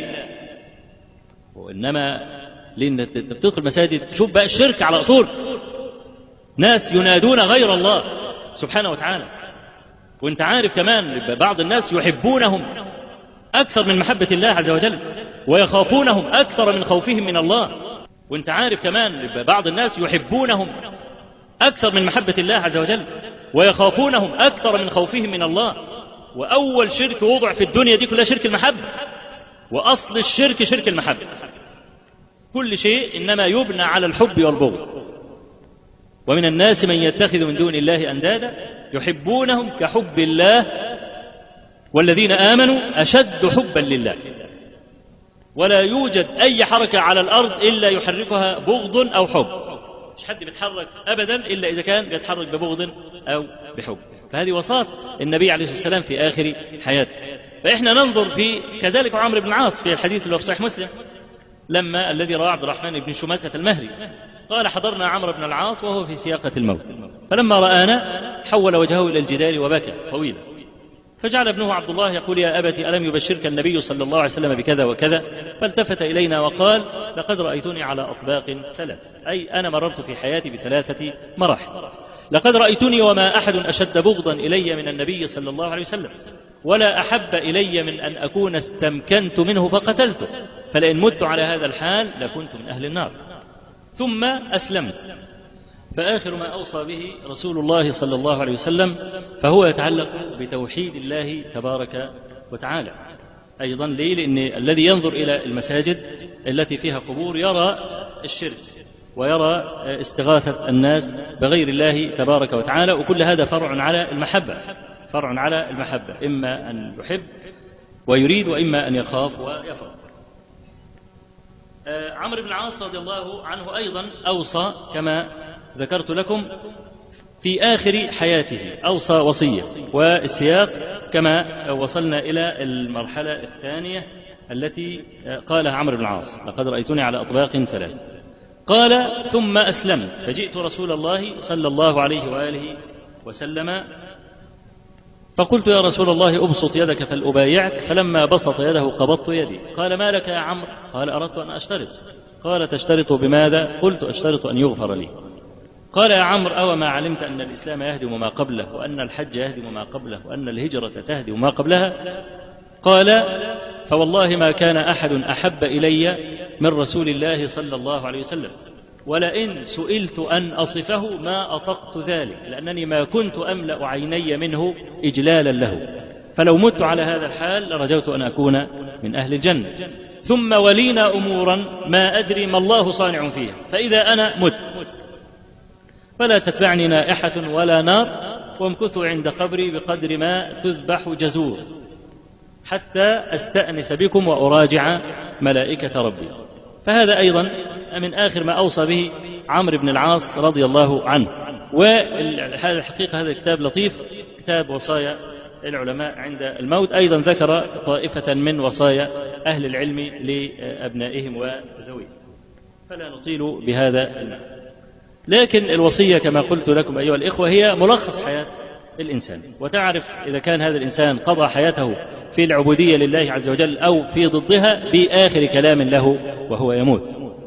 وإنما لأن بتدخل مساجد تشوف بقى الشرك على أصول، ناس ينادون غير الله سبحانه وتعالى، وانت عارف كمان بعض الناس يحبونهم أكثر من محبة الله عز وجل، ويخافونهم أكثر من خوفهم من الله. وانت عارف كمان بعض الناس يحبونهم أكثر من محبة الله عز وجل، ويخافونهم أكثر من خوفهم من الله. وأول شرك وضع في الدنيا دي كلها شرك المحبة، وأصل الشرك شرك المحبة. كل شيء إنما يبنى على الحب والبغض. ومن الناس من يتخذ من دون الله أندادا يحبونهم كحب الله والذين آمنوا أشد حبا لله. ولا يوجد أي حركة على الأرض إلا يحركها بغض أو حب. مش حد بيتحرك أبدا إلا إذا كان بيتحرك ببغض أو بحب. فهذه وصاة النبي عليه الصلاة والسلام في آخر حياته. فإحنا ننظر في كذلك عمرو بن العاص في الحديث اللي في صحيح مسلم لما الذي رواه عبد الرحمن بن شماسة المهري قال حضرنا عمرو بن العاص وهو في سياقة الموت، فلما رآنا حول وجهه إلى الجدار وبكى طويلا، فجعل ابنه عبد الله يقول يا أبت ألم يبشرك النبي صلى الله عليه وسلم بكذا وكذا؟ فالتفت إلينا وقال لقد رأيتني على أطباق ثلاث، أي أنا مررت في حياتي بثلاثة مراحل. لقد رأيتني وما أحد أشد بغضا إلي من النبي صلى الله عليه وسلم، ولا أحب إلي من أن أكون استمكنت منه فقتلته، فلئن مت على هذا الحال لكنت من أهل النار. ثم أسلمت. فآخر ما أوصى به رسول الله صلى الله عليه وسلم فهو يتعلق بتوحيد الله تبارك وتعالى. أيضا ليه؟ لأن الذي ينظر إلى المساجد التي فيها قبور يرى الشرك ويرى استغاثة الناس بغير الله تبارك وتعالى، وكل هذا فرع على المحبة، فرع على المحبة، إما أن يحب ويريد وإما أن يخاف ويفرح. عمرو بن العاص رضي الله عنه أيضا أوصى كما ذكرت لكم في آخر حياته، أوصى وصية، والسياق كما وصلنا إلى المرحلة الثانية التي قالها عمرو بن العاص لقد رأيتني على أطباق ثلاث. قال ثم أسلمت فجئت رسول الله صلى الله عليه وآله وسلم فقلت يا رسول الله أبسط يدك فلأبايعك، فلما بسط يده قبضت يدي. قال ما لك يا عمرو؟ قال أردت أن أشترط. قال تشترط بماذا؟ قلت أشترط أن يغفر لي. قال يا عمرو أو ما علمت أن الإسلام يهدم ما قبله، وأن الحج يهدم ما قبله، وأن الهجرة تهدم ما قبلها؟ قال فوالله ما كان أحد أحب إلي من رسول الله صلى الله عليه وسلم، ولئن سئلت أن أصفه ما أطقت ذلك، لأنني ما كنت أملأ عيني منه إجلالا له، فلو مت على هذا الحال لرجوت أن أكون من أهل الجنة. ثم ولينا أمورا ما أدري ما الله صانع فيها، فإذا أنا مت فلا تتبعني نائحة ولا نار، وامكثوا عند قبري بقدر ما تذبح جزور حتى أستأنس بكم وأراجع ملائكة ربي. فهذا أيضا من آخر ما أوصى به عمرو بن العاص رضي الله عنه. وهذا الحقيقة هذا الكتاب لطيف، كتاب وصايا العلماء عند الموت، أيضا ذكر طائفة من وصايا أهل العلم لأبنائهم وذويهم، فلا نطيل بهذا المعنى. لكن الوصية كما قلت لكم أيها الإخوة هي ملخص حياة الإنسان، وتعرف إذا كان هذا الإنسان قضى حياته في العبودية لله عز وجل أو في ضدها بآخر كلام له وهو يموت.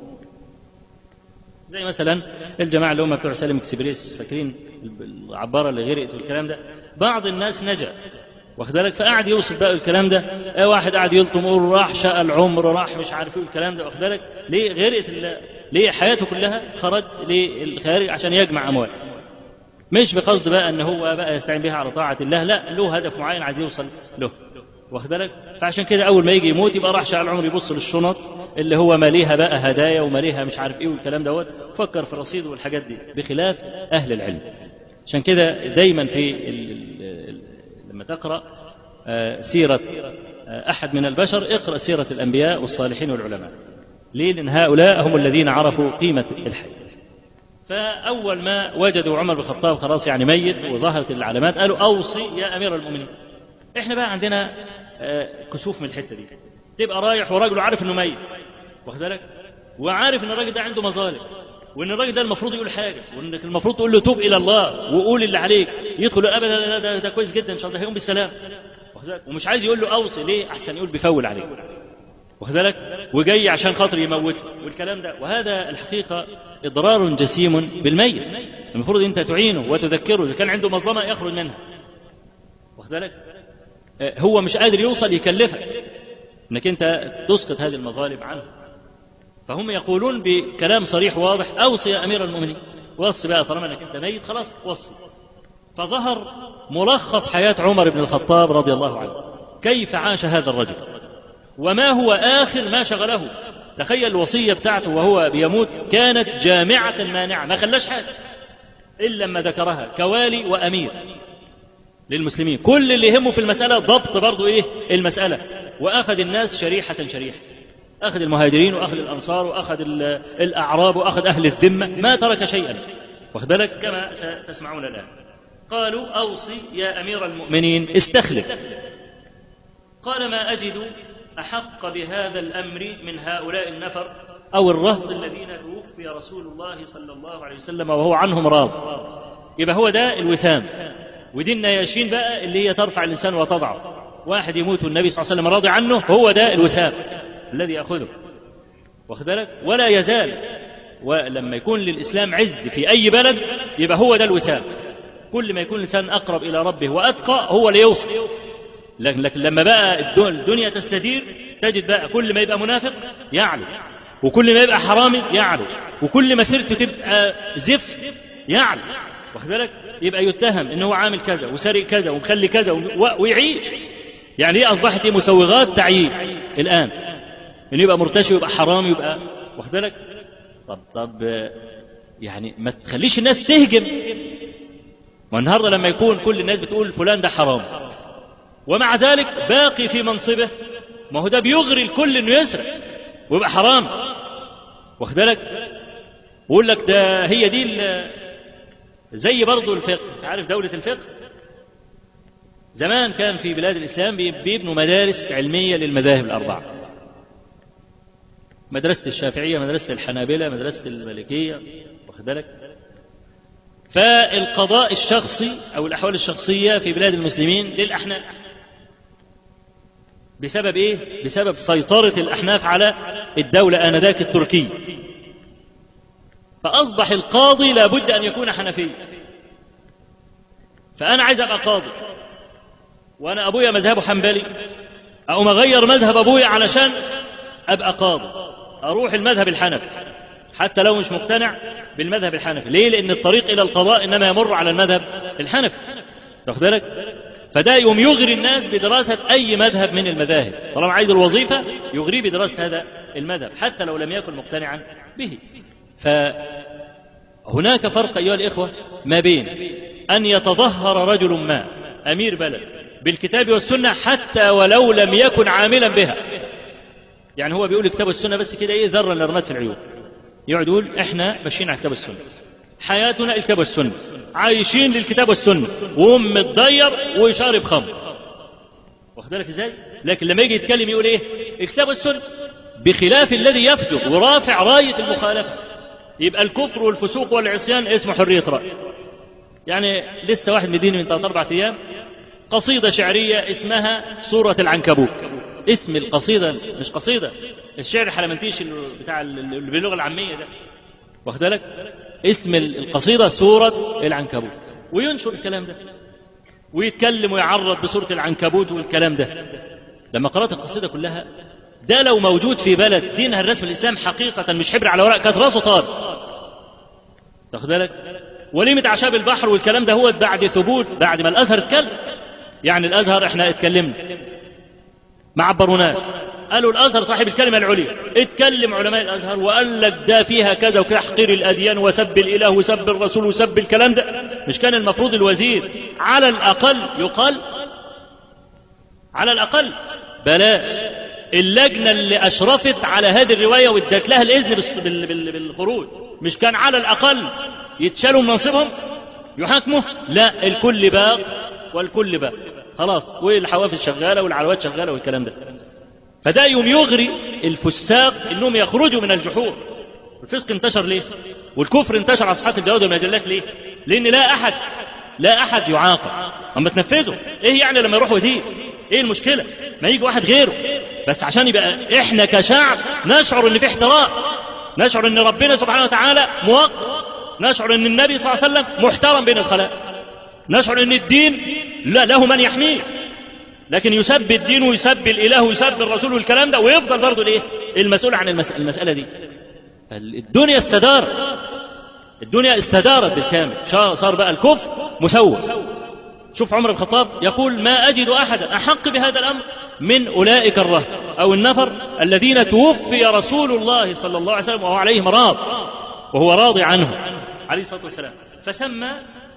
زي مثلا الجماعة اللي هم بتوع سالم اكسبريس، فاكرين العبارة اللي غرقت والكلام ده؟ بعض الناس نجا واخد بالك، فقعد يوصف بقى الكلام ده، اه واحد قاعد يلطم يقول راح شقى العمر راح مش عارف ايه الكلام ده، واخد بالك ليه؟ غرقت ليه حياته كلها خرج للخارج عشان يجمع أموال، مش بقصد بقى أن هو بقى يستعين بها على طاعة الله، لا، له هدف معين عايز يوصل له، واخد بالك. فعشان كده أول ما يجي يموت يبقى راح شقى العمر يبص للشنط اللي هو ماليها بقى هدايا وماليها مش عارف ايه والكلام دوت، فكر في رصيده والحاجات دي، بخلاف أهل العلم. عشان كده دايما في لما تقرأ سيرة أحد من البشر اقرأ سيرة الأنبياء والصالحين والعلماء. ليه؟ لأن هؤلاء هم الذين عرفوا قيمة الحي. فأول ما وجدوا عمر بن الخطاب خلاص يعني ميت وظهرت العلامات قالوا أوصي يا أمير المؤمنين. إحنا بقى عندنا كسوف من الحتة دي، تبقى رايح وراجل عارف إنه ميت، واخد بالك، وعارف إن الراجل ده عنده مظالم، وإن الراجل ده المفروض يقول حاجة، وإنك المفروض تقول له توب إلى الله وقول اللي عليك، يدخل أبدا ده, ده, ده كويس جدا إن شاء الله هيقوم بالسلام، واخد بالك، ومش عايز يقول له أوصي ليه؟ أحسن يقول بيفول عليك، واخد بالك، وجاي عشان خاطر يموته والكلام ده. وهذا الحقيقة إضرار جسيم بالميت، المفروض أنت تعينه وتذكره إذا كان عنده مظلمة يخرج منها، واخد بالك، هو مش قادر يوصل يكلفك انك انت تسقط هذه المظالم عنه. فهم يقولون بكلام صريح واضح اوصي يا امير المؤمنين، وصي بقى طالما انك انت ميت خلاص وصي. فظهر ملخص حياة عمر بن الخطاب رضي الله عنه، كيف عاش هذا الرجل وما هو آخر ما شغله. تخيل الوصية بتاعته وهو بيموت كانت جامعة مانعة، ما خلاش حاجة إلا لما ذكرها كوالي وأمير للمسلمين، كل اللي يهمه في المسألة ضبط برضو إيه المسألة، وأخذ الناس شريحة شريحة، أخذ المهاجرين وأخذ الأنصار وأخذ الأعراب وأخذ أهل الذمة، ما ترك شيئا، واخد بالك كما ستسمعون الآن. قالوا أوصي يا أمير المؤمنين استخلف. قال ما أجد أحق بهذا الأمر من هؤلاء النفر أو الرهط الذين توفي رسول الله صلى الله عليه وسلم وهو عنهم راض. يبقى هو ده الوسام، ودي النياشين بقى اللي هي ترفع الإنسان وتضعه. واحد يموت والنبي صلى الله عليه وسلم راضي عنه، هو ده الوسام الذي يأخذه، واخد بالك. ولا يزال، ولما يكون للإسلام عز في أي بلد يبقى هو ده الوسام. كل ما يكون الإنسان أقرب إلى ربه وأتقى هو اللي يوصل. لكن, لكن لما بقى الدنيا تستدير تجد بقى كل ما يبقى منافق يعلو، وكل ما يبقى حرامي يعلو، وكل ما سيرته تبقى زفت يعلو، واخد بالك. يبقى يتهم إنه هو عامل كذا وسارق كذا ومخلي كذا ويعيش. يعني هي أصبحت إيه؟ مسوغات تعيين الآن، إنه يبقى مرتشي ويبقى حرامي ويبقى، واخد بالك. طب طب يعني ما تخليش الناس تهجم. والنهارده لما يكون كل الناس بتقول فلان ده حرام ومع ذلك باقي في منصبه، ما هو ده بيغري الكل انه يسرق ويبقى حرام، واخد بالك. بقول لك ده هي دي زي برضه الفقه. عارف دولة الفقه؟ زمان كان في بلاد الإسلام بيبنوا مدارس علمية للمذاهب الأربعة، مدرسة الشافعية، مدرسة الحنابلة، مدرسة المالكية، واخد بالك. فالقضاء الشخصي أو الأحوال الشخصية في بلاد المسلمين للأحناف. بسبب إيه؟ بسبب سيطرة الأحناف على الدولة آنذاك التركية. فأصبح القاضي لابد أن يكون حنفي. فأنا عايز أبقى قاضي وأنا أبويا مذهبه حنبلي، أقوم أغير مذهب أبويا علشان أبقى قاضي، أروح المذهب الحنفي حتى لو مش مقتنع بالمذهب الحنفي. ليه؟ لأن الطريق إلى القضاء إنما يمر على المذهب الحنفي، واخد بالك. فده يوم يغري الناس بدراسة أي مذهب من المذاهب، طالما عايز الوظيفة يغري بدراسة هذا المذهب حتى لو لم يكن مقتنعا به. فهناك فرق أيها الإخوة ما بين أن يتظهر رجل ما أمير بلد بالكتاب والسنة حتى ولو لم يكن عاملا بها. يعني هو بيقول الكتاب والسنة بس كده إيه، ذرة لرمات في العيون، يقعد يقول إحنا ماشيين على الكتاب والسنة، حياتنا الكتاب والسنة، عايشين للكتاب والسنة، وهم متضير ويشارب خمر، واخد بالك إزاي. لكن لما يجي يتكلم يقول إيه؟ الكتاب والسنة، بخلاف الذي يفجر ورافع راية المخالفة. يبقى الكفر والفسوق والعصيان اسمه حرية رأي. يعني لسه واحد مديني من ثلاث أربعة أيام قصيدة شعرية اسمها سورة العنكبوت. اسم القصيدة مش قصيدة، الشعر الحلمنتيش بتاع اللي باللغة العامية ده، واخد بالك. اسم القصيدة سورة العنكبوت، وينشر الكلام ده ويتكلم ويعرض بسورة العنكبوت والكلام ده. لما قرأت القصيدة كلها، ده لو موجود في بلد دينها الرسمي الإسلام حقيقة مش حبر على ورق كانت راسه طار، واخد بالك. وليمة أعشاب البحر والكلام ده هو بعد ثبوت، بعد ما الأزهر اتكلم. يعني الأزهر احنا اتكلمنا ما عبروناش، قالوا الأزهر صاحب الكلمة العليا، اتكلم علماء الأزهر وقال لك ده فيها كذا وكذا، تحقير الأديان وسب الإله وسب الرسول وسب الكلام ده. مش كان المفروض الوزير على الأقل يقال؟ على الأقل بلاش اللجنة اللي أشرفت على هذه الرواية وادت لها الإذن بالخروج، مش كان على الأقل يتشالوا من منصبهم يحاكموا؟ لا، الكل باق والكل باق خلاص، والحوافز شغالة والعلوات شغالة والكلام ده. فده يوم يغري الفساق انهم يخرجوا من الجحور. الفسق انتشر ليه؟ والكفر انتشر على صفحات الجرائد والمجلات ليه؟ لان لا احد لا احد يعاقب. اما تنفذوا ايه يعني لما يروح وزير؟ ايه المشكلة؟ ما يجي واحد غيره، بس عشان يبقى احنا كشعب نشعر ان في احترام، نشعر ان ربنا سبحانه وتعالى موقر، نشعر ان النبي صلى الله عليه وسلم محترم بين الخلائق، نشعر ان الدين لا له من يحميه. لكن يسب الدين ويسب الإله ويسب الرسول والكلام ده، ويفضل برضه الايه المسؤول عن المسألة دي. الدنيا استدارت، الدنيا استدارت بالكامل، صار بقى الكفر مسوس. شوف عمر بن الخطاب يقول ما أجد أحدا أحق بهذا الأمر من أولئك الرهط أو النفر الذين توفي رسول الله صلى الله عليه وسلم وهو عليهم راض، وهو راضي عنه عليه الصلاة والسلام. فسمى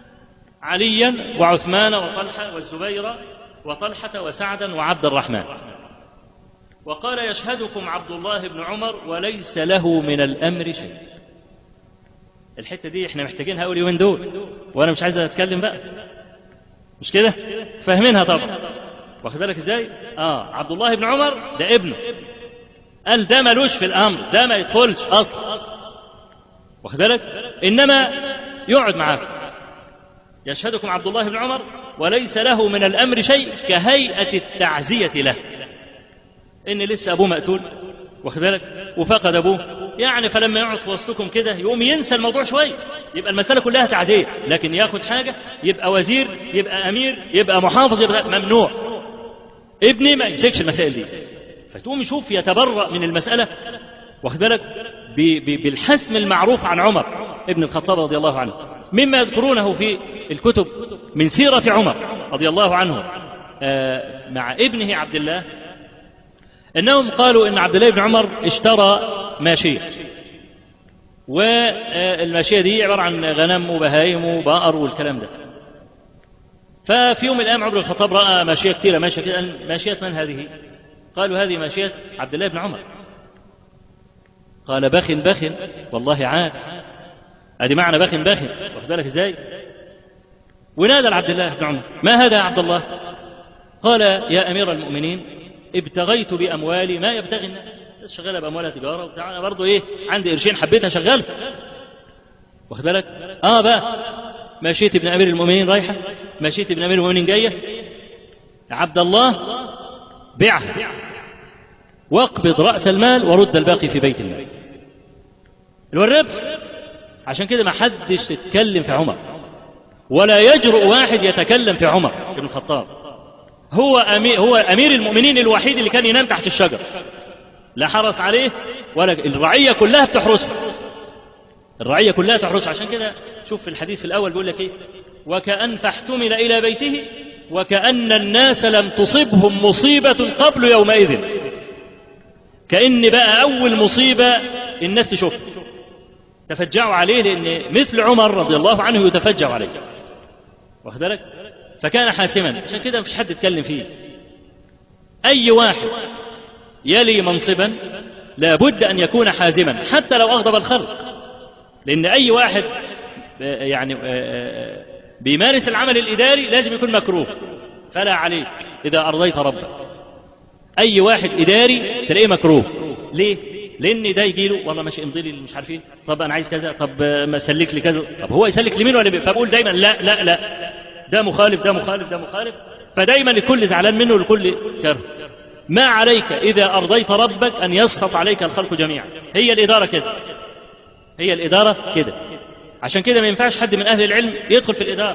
عليا وعثمان وطلحة والزبير وطلحة وسعدا وعبد الرحمن. وقال يشهدكم عبد الله بن عمر وليس له من الأمر شيء. الحتة دي احنا محتاجينها أول يومين دول، وأنا مش عايز أتكلم بقى، مش كده؟ تفهمينها طبعا. واخد بالك ازاي؟ اه عبد الله بن عمر ده ابنه، قال ده ملوش في الأمر، ده ما يدخلش أصلا. واخد بالك؟ إنما يقعد معاكم. يشهدكم عبد الله بن عمر وليس له من الأمر شيء كهيئة التعزية له، إن لسه أبوه مقتول، واخد بالك، وفقد أبوه يعني، فلما يقعد في وسطكم كده يقوم ينسى الموضوع شوية، يبقى المسألة كلها تعزية. لكن ياخد حاجة يبقى وزير، يبقى أمير، يبقى محافظ، يبقى ممنوع. ابني ما يمسكش المسائل دي. فتقوم يشوف يتبرأ من المسألة، واخد بالك، بالحسم المعروف عن عمر ابن الخطاب رضي الله عنه، مما يذكرونه في الكتب من سيرة عمر رضي الله عنه مع ابنه عبد الله، إنهم قالوا إن عبد الله بن عمر اشترى ماشية، والماشية دي عبارة عن غنم وبهايم وبقر والكلام ده. ففي يوم من الأيام عمر بن الخطاب رأى ماشية كثيرة ماشية كده، ماشية من هذه؟ قالوا هذه ماشية عبد الله بن عمر. قال بخ بخ والله عاد، ادي معنى بخ بخ، واخد بالك ازاي؟ ونادى عبد الله بن عمر ما هذا يا عبد الله؟ قال يا امير المؤمنين ابتغيت باموالي ما يبتغي الناس، بس شغاله باموالها تجاره وبتاع، انا برضه ايه عندي قرشين حبيتها شغاله، واخد بالك؟ اه بقى مشيت ابن امير المؤمنين رايحه، مشيت ابن امير المؤمنين جايه، عبد الله بيعها واقبض راس المال ورد الباقي في بيت المال. الربح. عشان كده ما حدش يتكلم في عمر، ولا يجرؤ واحد يتكلم في عمر بن الخطاب. هو أمير, هو أمير المؤمنين الوحيد اللي كان ينام تحت الشجر، لا حرس عليه ولا الرعية كلها بتحرسه، الرعية كلها تحرسه. عشان كده شوف في الحديث في الأول بيقول لك إيه؟ وكأن فاحتمل إلى بيته وكأن الناس لم تصبهم مصيبة قبل يومئذ، كأن بقى أول مصيبة الناس تشوفها تفجعوا عليه، لأن مثل عمر رضي الله عنه يتفجع عليه، واخد بالك؟ فكان حاسما. عشان كده مفيش حد يتكلم فيه. أي واحد يلي منصبا لابد أن يكون حازما حتى لو أغضب الخلق، لأن أي واحد يعني بيمارس العمل الإداري لازم يكون مكروه. فلا عليك إذا أرضيت ربك، أي واحد إداري تلاقيه مكروه. ليه؟ لأن ده يجي له والله ماشي امضي لي مش عارف ايه، طب أنا عايز كذا، طب ما سلك لي كذا، طب هو يسلك لمين ولا بي؟ فبقول دايما لا لا لا، ده مخالف ده مخالف ده مخالف، فدايما الكل زعلان منه والكل كره. ما عليك إذا أرضيت ربك أن يسخط عليك الخلق جميعا. هي الإدارة كده، هي الإدارة كده. عشان كده ما ينفعش حد من أهل العلم يدخل في الإدارة.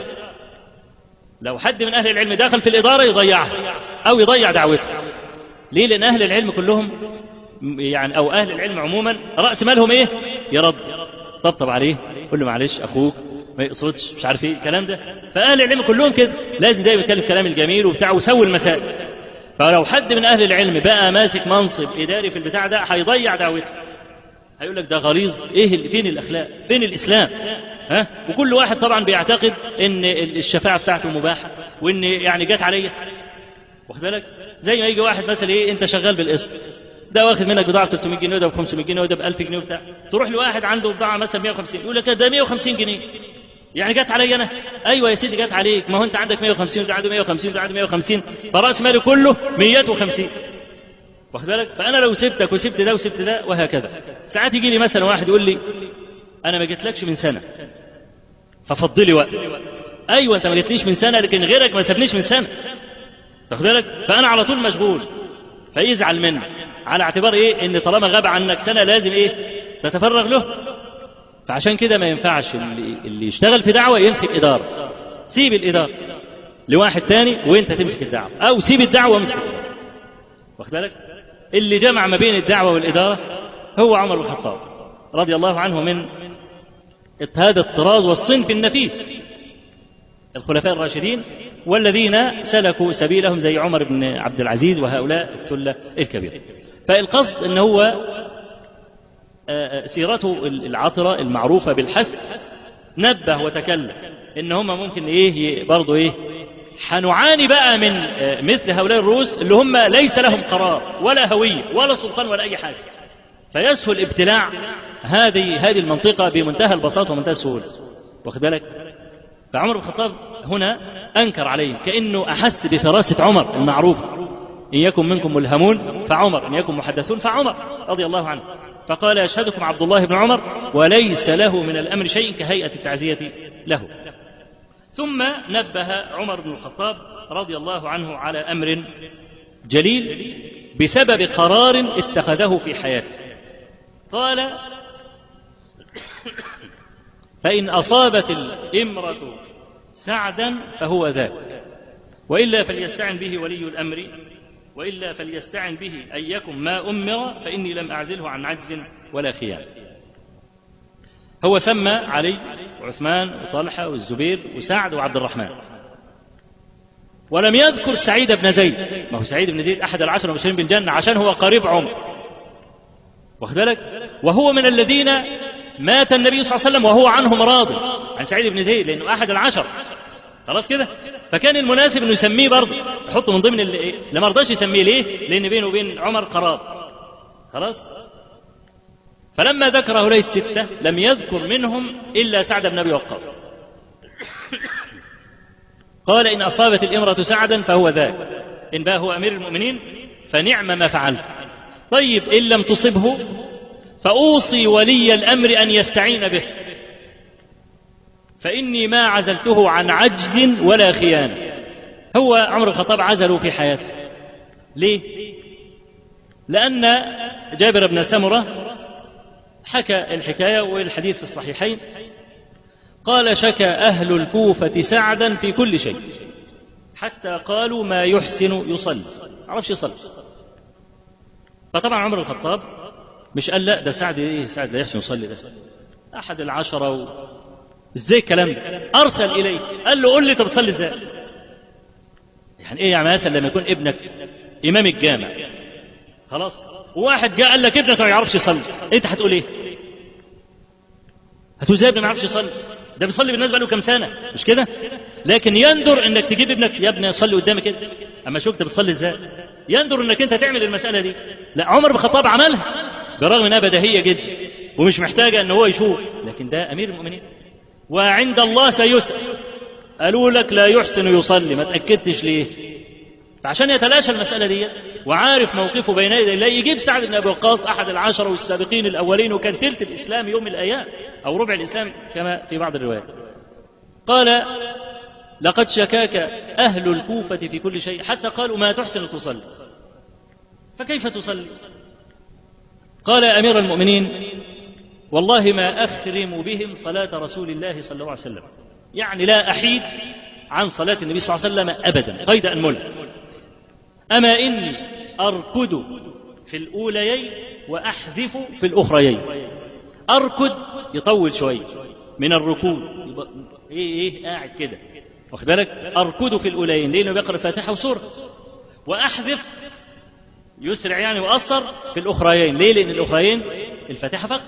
لو حد من أهل العلم دخل في الإدارة يضيعها أو يضيع دعوته. ليه؟ لأن أهل العلم كلهم يعني أو أهل العلم عموما رأس مالهم إيه؟ يرد، طبطب عليه، قل له معلش أخوك ما يقصدش مش عارف إيه الكلام ده. فأهل العلم كلهم كده، لازم دايما يتكلم كلام الجميل وبتاع ويسوي المسائل. فلو حد من أهل العلم بقى ماسك منصب إداري في البتاع ده هيضيع دعوته، هيقول لك ده غليظ، إيه فين الأخلاق، فين الإسلام؟ ها؟ وكل واحد طبعا بيعتقد إن الشفاعة بتاعته مباحة، وإن يعني جت عليا، واخد بالك؟ زي ما يجي واحد مثلا إيه أنت شغال بالقسط، ده واخد منك بضاعة ب ثلاثمائة جنيه وده ب خمسمائة جنيه وده ب ألف جنيه وبتاع، تروح لواحد عنده بضاعة مثلا مائة وخمسين يقول لك ده مائة وخمسين جنيه، يعني جت علي أنا؟ أيوة يا سيدي جت عليك، ما هو أنت عندك مائة وخمسين وده عنده مائة وخمسين وده عنده مائة وخمسين، فرأس مالي كله مائة وخمسين، واخد بالك؟ فأنا لو سبتك وسبت ده وسبت ده وهكذا. ساعات يجي لي مثلا واحد يقول لي أنا ما جيتلكش من سنة ففضلي وقت. أيوة أنت ما جيتليش من سنة لكن غيرك ما سابنيش من سنة، واخد بالك؟ فأنا على طول مشغول، فيزعل مني على اعتبار إيه؟ إن طالما غاب عنك سنة لازم إيه؟ تتفرغ له. فعشان كده ما ينفعش اللي, اللي يشتغل في دعوة يمسك إدارة، سيب الإدارة لواحد تاني وإنت تمسك الدعوة، أو سيب الدعوة ومسك الإدارة، واخد بالك؟ اللي جمع ما بين الدعوة والإدارة هو عمر بن الخطاب رضي الله عنه، من هذا الطراز والصنف النفيس الخلفاء الراشدين، والذين سلكوا سبيلهم زي عمر بن عبد العزيز وهؤلاء الثلة الكبيرة. فالقصد أنه هو سيرته العطرة المعروفة بالحث نبه وتكلم إن هم ممكن إيه برضو إيه حنعاني بقى من مثل هؤلاء الرؤوس اللي هم ليس لهم قرار ولا هوية ولا سلطان ولا أي حاجة، فيسهل ابتلاع هذه هذه المنطقة بمنتهى البساطة ومنتهى السهولة. واخد بالك؟ فعمر بن الخطاب هنا أنكر عليه، كأنه أحس بفراسة عمر المعروفة: إن يكن منكم ملهمون فعمر، إن يكن محدثون فعمر رضي الله عنه. فقال: يشهدكم عبد الله بن عمر وليس له من الأمر شيء كهيئة التعزية له. ثم نبه عمر بن الخطاب رضي الله عنه على أمر جليل بسبب قرار اتخذه في حياته. قال: فإن أصابت الإمرة سعدا فهو ذاك، وإلا فليستعن به ولي الأمر، وإلا فليستعن به أن يكن ما أمر، فإني لم أعزله عن عجز ولا خيانة. هو سمى علي وعثمان وطلحة والزبير وسعد وعبد الرحمن، ولم يذكر سعيد بن زيد. ما هو سعيد بن زيد أحد العشر المبشرين بالجنة عشان هو قريب عمر، واخد بالك؟ وهو من الذين مات النبي صلى الله عليه وسلم وهو عنهم راض، عن سعيد بن زيد، لأنه أحد العشر. خلاص كده؟ فكان المناسب انه يسميه برضه، يحطه من ضمن اللي لما رضاش يسميه. ليه؟ لان بينه وبين عمر قراب. خلاص. فلما ذكر هؤلاء الستة لم يذكر منهم الا سعد بن ابي وقاص. قال: ان اصابت الامرة سعدا فهو ذاك، ان بقى هو امير المؤمنين فنعم ما فعلت. طيب ان لم تصبه فاوصي ولي الامر ان يستعين به، فإني ما عزلته عن عجز ولا خيانة. هو عمر بن الخطاب عزله في حياته. ليه؟ لأن جابر بن سمرة حكى الحكاية والحديث في الصحيحين، قال: شكى أهل الكوفة سعدا في كل شيء، حتى قالوا ما يحسن يصلي، ما عرفش يصلي. فطبعا عمر بن الخطاب مش قال لا ده سعد ايه سعد لا يحسن يصلي، ده أحد العشرة و... ازاي الكلام ده؟ ارسل اليه قال له: قل لي انت بتصلي ازاي؟ يعني ايه يعني مثلا لما يكون ابنك امام الجامع، خلاص، وواحد جاء قال لك ابنك ما يعرفش يصلي، انت هتقول ايه؟ هتقول ازاي ابني ما يعرفش يصلي؟ ده بيصلي بالناس بقى له كام سنه، مش كده؟ لكن يندر انك تجيب ابنك: يا ابني صلي قدامك كده، اما شوف انت بتصلي ازاي. يندر انك انت تعمل المساله دي. لا، عمر بن الخطاب عملها برغم انها بديهيه جدا ومش محتاجه ان هو يشوف، لكن ده امير المؤمنين وعند الله سيسأل. قالوا لك لا يحسن يصلي، ما تأكدتش ليه؟ فعشان يتلاشى المسألة دي وعارف موقفه بين يدي الله، يجيب سعد بن أبي وقاص أحد العشرة والسابقين الأولين، وكان تلت الإسلام يوم من الأيام أو ربع الإسلام كما في بعض الروايات. قال: لقد شكاك أهل الكوفة في كل شيء، حتى قالوا ما تحسن تصلي، فكيف تصلي؟ قال: يا أمير المؤمنين، والله ما أخرم بهم صلاة رسول الله صلى الله عليه وسلم، يعني لا أحيد عن صلاة النبي صلى الله عليه وسلم أبدا قيد أنملة. أما إني أركض في الأوليين وأحذف في الأخريين. أركض يطول شوية من الركوع، إيه إيه قاعد كده، واخد بالك؟ أركض في الأوليين لأنه بيقرأ الفاتحة وسورة. وأحذف يسرع يعني وأصر في الأخريين، ليه؟ لأن الأخريين الفاتحة فقط.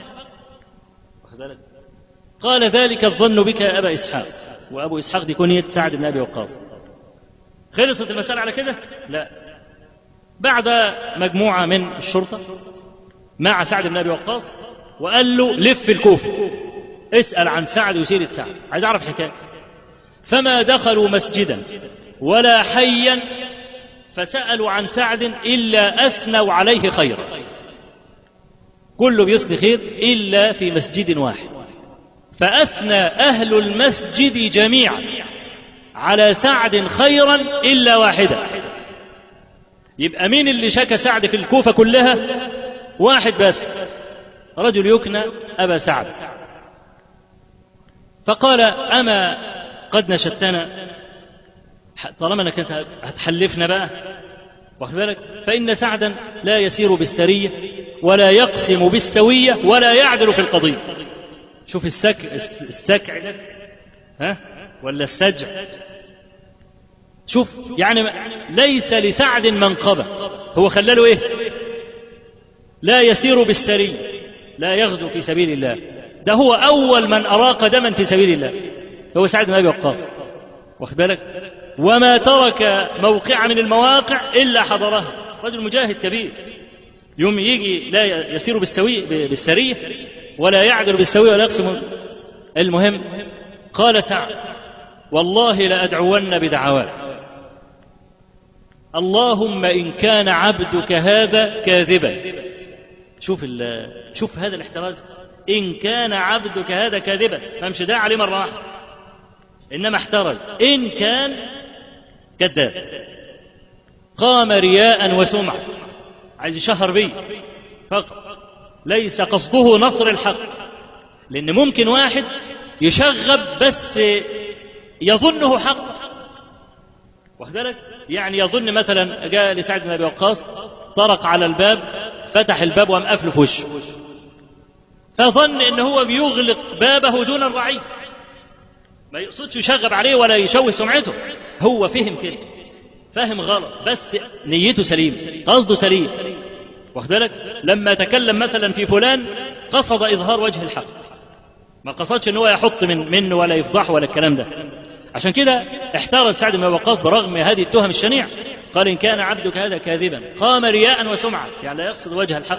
قال: ذلك الظن بك يا أبا إسحاق. وأبو إسحاق دي كنية سعد بن أبي وقاص. خلصت المسألة على كده؟ لا. بعد مجموعة من الشرطة مع سعد بن أبي وقاص وقال له: لف الكوفة اسأل عن سعد وسيرة سعد، عايز أعرف حكاية. فما دخلوا مسجدا ولا حيا فسألوا عن سعد إلا أثنوا عليه خيرا. كله بيصلي خير إلا في مسجد واحد، فأثنى أهل المسجد جميعا على سعد خيرا إلا واحدة. يبقى مين اللي شكى سعد في الكوفة كلها؟ واحد بس، رجل يكنى أبا سعد. فقال: أما قد نشدتنا، طالما أنك هتحلفنا بقى، واخد بالك؟ فإن سعدا لا يسير بالسرية ولا يقسم بالسوية ولا يعدل في القضية. شوف السكع السكع ده، ها، ولا السجع. شوف يعني ليس لسعد منقبة، هو خلاله ايه؟ لا يسير بالسرية، لا يغزو في سبيل الله. ده هو أول من أراق دما في سبيل الله، هو سعد بن أبي وقاص. واخد بالك؟ وما ترك موقع من المواقع إلا حضرها. رجل مجاهد كبير، يوم يجي لا يسير بالسوي بالسرية ولا يعدل بالسوي ولا يقسم. المهم قال سعد: والله لأدعون بدعوات، اللهم إن كان عبدك هذا كاذبا. شوف شوف هذا الاحتراز، إن كان عبدك هذا كاذبا، ما مش داعي عليه مرة واحدة، إنما احترز إن كان كذاب. قام رياء وسمعة، عايز يشهر بيه فقط، ليس قصده نصر الحق. لأن ممكن واحد يشغب بس يظنه حق، واخد بالك؟ يعني يظن مثلا جاء لسعد بن أبي وقاص، طرق على الباب، فتح الباب وقام قافله في وشه، فظن ان هو بيغلق بابه دون الرعي، ما يقصدش يشغب عليه ولا يشوه سمعته، هو فهم كده، فهم غلط، بس نيته سليم، قصده سليم، واخد بالك؟ لما تكلم مثلا في فلان قصد إظهار وجه الحق، ما قصدش ان هو يحط من منه ولا يفضح ولا الكلام ده. عشان كده احتار سعد بن وقاص برغم هذه التهم الشنيعة، قال: إن كان عبدك هذا كاذبا، قام رياء وسمعة، يعني لا يقصد وجه الحق،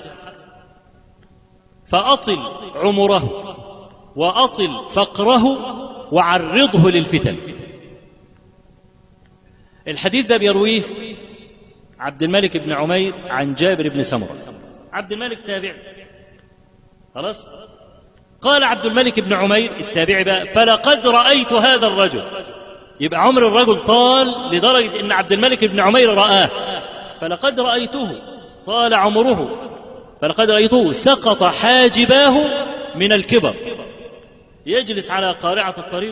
فأطل عمره وأطل فقره وعرضه للفتن. الحديث ده بيرويه عبد الملك بن عمير عن جابر بن سمرة. عبد الملك تابع، خلاص. قال عبد الملك بن عمير التابعي بقى: فلقد رأيت هذا الرجل. يبقى عمر الرجل طال لدرجة ان عبد الملك بن عمير رآه. فلقد رأيته، طال عمره، فلقد رأيته سقط حاجباه من الكبر، يجلس على قارعة الطريق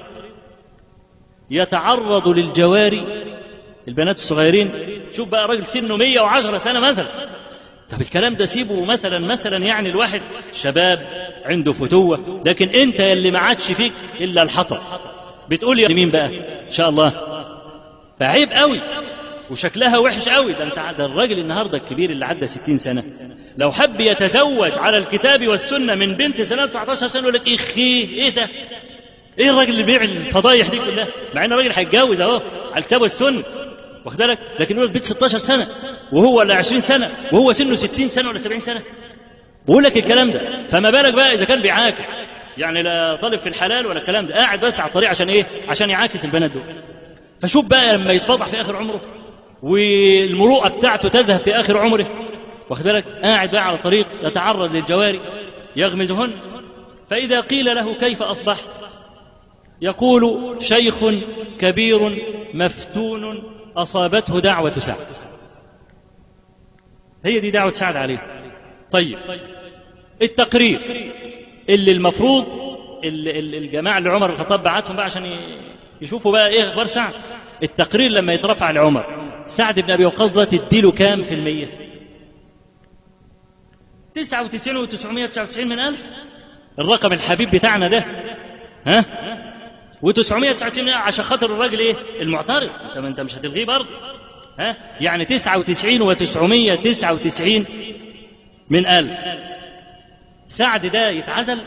يتعرض للجواري، البنات الصغيرين. شوف بقى راجل سنه مية وعشرة سنة مثلا. طب الكلام ده سيبه مثلا مثلا يعني الواحد شباب عنده فتوة، لكن انت اللي ما عادش فيك الا الحطب، بتقول يا مين بقى ان شاء الله؟ فعيب قوي، وشكلها وحش قوي. ده انت ده الراجل النهارده الكبير اللي عدى ستين سنة لو حب يتزوج على الكتاب والسنة من بنت سنة تسعتاشر سنة يقول لك اخي ايه ده؟ ايه الراجل اللي بيعمل الفضايح دي كلها؟ مع ان الراجل هيتجوز اهو على الكتاب والسنة، واخد بالك؟ لكن يقول لك بنت ستاشر سنة وهو ولا عشرين سنة وهو سنه ستين سنة ولا سبعين سنة، بقول لك الكلام ده. فما بالك بقى اذا كان بيعاكس، يعني لا طالب في الحلال ولا الكلام ده، قاعد بس على الطريق عشان ايه؟ عشان يعاكس البنات دول. فشوف بقى لما يتفضح في اخر عمره والمروءه بتاعته تذهب في اخر عمره، واخد بالك؟ قاعد بقى على الطريق يتعرض للجواري يغمزهن. فاذا قيل له كيف اصبحت؟ يقول: شيخ كبير مفتون اصابته دعوه سعد. هي دي دعوه سعد عليه. طيب التقرير اللي المفروض الجماعة اللي عمر بن الخطاب بعتهم بقى عشان يشوفوا بقى ايه اخبار سعد. التقرير لما يترفع لعمر، سعد بن ابي وقاص ده تديله كام في المية؟ تسعة وتسعين وتسعمائة وتسعة وتسعين من ألف، الرقم الحبيب بتاعنا ده، ها؟ وتسعمائة وتسعة وتسعين عشان خاطر الراجل ايه؟ المعترض. طب انت مش هتلغيه برضه، ها؟ يعني تسعة وتسعين وتسعمائة وتسعة وتسعين من ألف. سعد ده يتعزل؟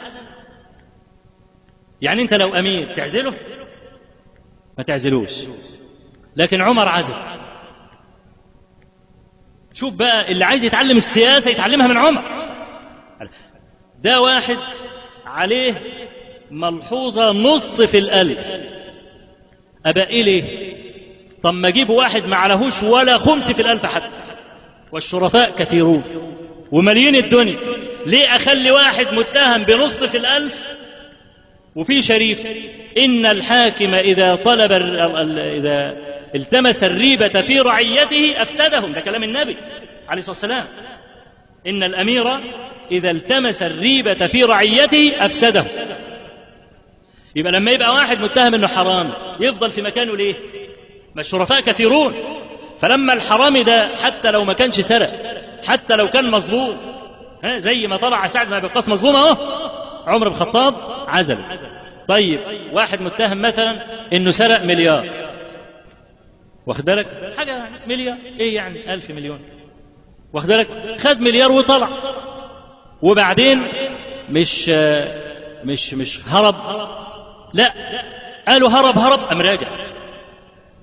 يعني انت لو امير تعزله؟ ما تعزلوش. لكن عمر عزل. شوف بقى اللي عايز يتعلم السياسة يتعلمها من عمر. ده واحد عليه ملحوظة نص في الألف، أبقى ليه؟ طب ما اجيب واحد ما عليهوش ولا خمس في الألف حتى، والشرفاء كثيرون ومليين الدنيا، ليه أخلي واحد متهم بنص في الألف وفي شريف؟ إن الحاكم إذا طلب إذا التمس الريبة في رعيته أفسدهم، ده كلام النبي عليه الصلاة والسلام. إن الأمير إذا التمس الريبة في رعيته أفسدهم. يبقى لما يبقى واحد متهم إنه حرام يفضل في مكانه ليه؟ ما الشرفاء كثيرون. فلما الحرامي ده حتى لو ما كانش سرق، حتى لو كان مظلوم، ها زي ما طلع سعد بن أبي وقاص مظلوم اهو، عمر بن الخطاب عزل. طيب واحد متهم مثلا انه سرق مليار، واخد بالك؟ حاجه مليار ايه يعني؟ ألف مليون، واخد بالك؟ خد مليار وطلع، وبعدين مش مش مش هرب، لا قالوا هرب هرب قام راجع.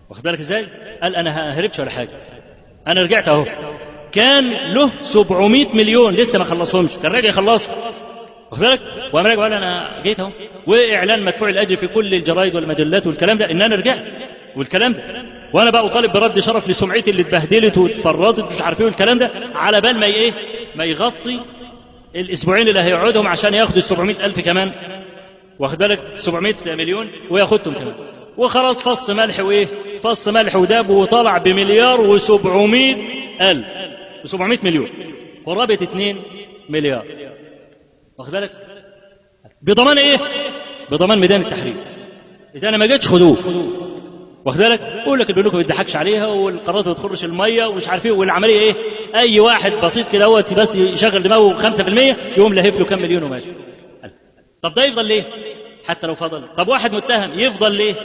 واخد بالك ازاي؟ قال انا هربش ولا حاجه، انا رجعت اهو. كان له سبعمائة مليون لسه ما خلصهمش، كان راجع يخلصهم، واخد بالك؟ وقام راجع قال انا جيت اهو، واعلان مدفوع الاجر في كل الجرايد والمجلات والكلام ده ان انا رجعت والكلام ده، وانا بقى اطالب برد شرف لسمعتي اللي اتبهدلت واتفرطت مش عارف ايه والكلام ده، على بال ما ايه ما يغطي الاسبوعين اللي هيقعدهم عشان ياخد ال سبعمائة ألف كمان، واخد بالك؟ سبعمائة مليون وياخدهم كمان، وخلاص فص ملح وايه فص ملح وداب، وطلع بمليار وسبعمائة ألف وسبعمائة مليون، قرابة اتنين مليار، واخد بالك؟ بضمان ايه؟ بضمان ميدان التحرير. اذا انا ما جيتش خدوه، واخد بالك؟ يقول لك البنوك ما بيضحكش عليها والقرارات ما بتخرش الميه ومش عارف ايه، والعمليه ايه؟ اي واحد بسيط كده هو بس يشغل دماغه خمسة في المية يقوم لهف له كام مليون وماشي. طب ده يفضل ليه؟ حتى لو فضل، طب واحد متهم يفضل ليه؟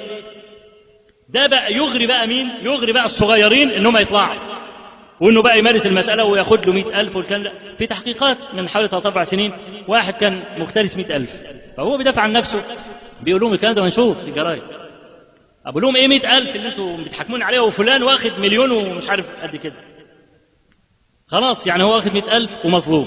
ده بقى يغري بقى مين؟ يغري بقى الصغيرين انهم يطلعوا، وانه بقى يمارس المساله وياخد له مئة ألف والكلام ده. في تحقيقات من حوالي ثلاث أربع سنين واحد كان مختلس مئة ألف، فهو بيدافع عن نفسه بيقول لهم الكلام ده منشور في الجرايد، أقول لهم إيه مئة ألف اللي أنتوا بتحكمون عليه وفلان واخد مليون ومش عارف قد كده، خلاص يعني هو واخد مئة ألف ومظلوم،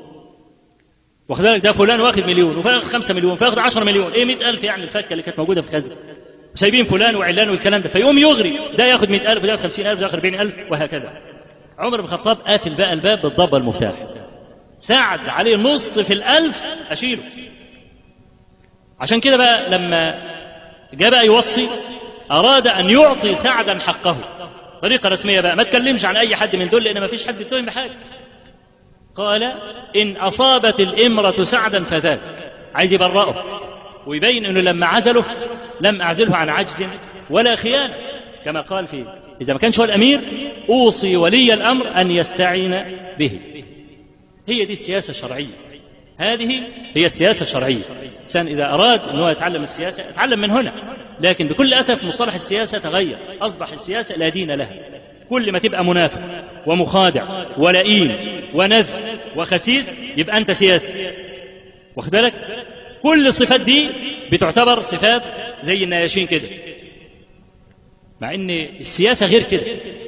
واخد بالك؟ ده فلان واخد مليون وفاخد خمسة مليون فاخد عشرة مليون، إيه مئة ألف يعني الفكة اللي كانت موجودة في كذا، سايبين فلان وعلان والكلام ده، فيقوم يغري ده ياخد مئة ألف وده ياخد خمسين ألف وده ياخد أربعين ألف وهكذا. عمر بن الخطاب قافل بقى الباب بالضبة المفتاح، ساعد عليه نص في الألف أشيله. عشان كده بقى لما جاء بقى يوصي أراد أن يعطي سعدا حقه طريقة رسمية بقى، ما تكلمش عن أي حد من دول لأن ما فيش حد يتهم بحاجة. قال إن أصابت الإمرة سعدا فذاك، عايز يبرأه ويبين أنه لما عزله لم أعزله عن عجز ولا خيانة، كما قال فيه إذا ما كانش هو الأمير أوصي ولي الأمر أن يستعين به. هي دي السياسة الشرعية، هذه هي السياسة الشرعية. الإنسان إذا أراد أنه يتعلم السياسة يتعلم من هنا، لكن بكل أسف مصطلح السياسة تغير، أصبح السياسة لا دين لها. كل ما تبقى منافق ومخادع ولئيم ونذ وخسيس يبقى أنت سياسي، واخد بالك؟ كل الصفات دي بتعتبر صفات زي النياشين كده، مع أن السياسة غير كده.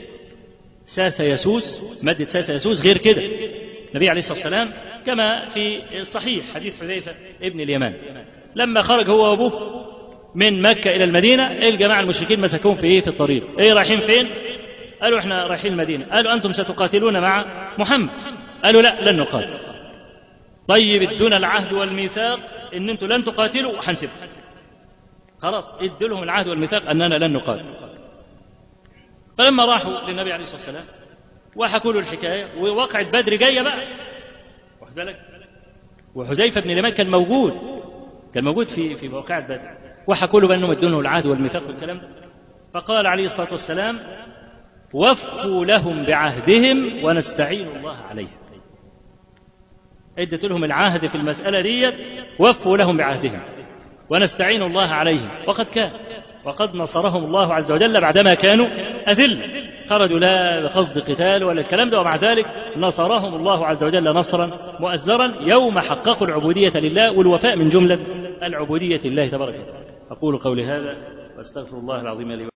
ساسة يسوس، مادة ساسة يسوس غير كده. النبي عليه الصلاة والسلام كما في الصحيح حديث حذيفة ابن اليمان لما خرج هو وأبوه من مكة إلى المدينة، الجماعة المشركين مسكوهم في إيه؟ في الطريق. إيه رايحين فين؟ قالوا إحنا رايحين المدينة. قالوا أنتم ستقاتلون مع محمد. قالوا لا لن نقاتل. طيب ادونا العهد والميثاق إن أنتم لن تقاتلوا وحنسيبكم. خلاص ادوا لهم العهد والميثاق أننا لن نقاتل. فلما راحوا للنبي عليه الصلاة والسلام وحكوا له الحكاية ووقعت بدر جاية بقى، واخد بالك؟ وحذيفة بن اليمان كان موجود كان موجود في في موقعة بدر، وحكوا له بأنهم ادوا له العهد والميثاق والكلام ده. فقال عليه الصلاة والسلام وفوا لهم بعهدهم ونستعين الله عليهم. ادت لهم العهد في المسألة ديت، وفوا لهم بعهدهم ونستعين الله عليهم. وقد كان وقد نصرهم الله عز وجل بعدما كانوا أذل، خرجوا لا بقصد قتال ولا الكلام ده، ومع ذلك نصرهم الله عز وجل نصرا مؤزرا يوم حققوا العبودية لله، والوفاء من جملة العبودية لله تبارك وتعالى. أقول قولي هذا وأستغفر الله العظيم لي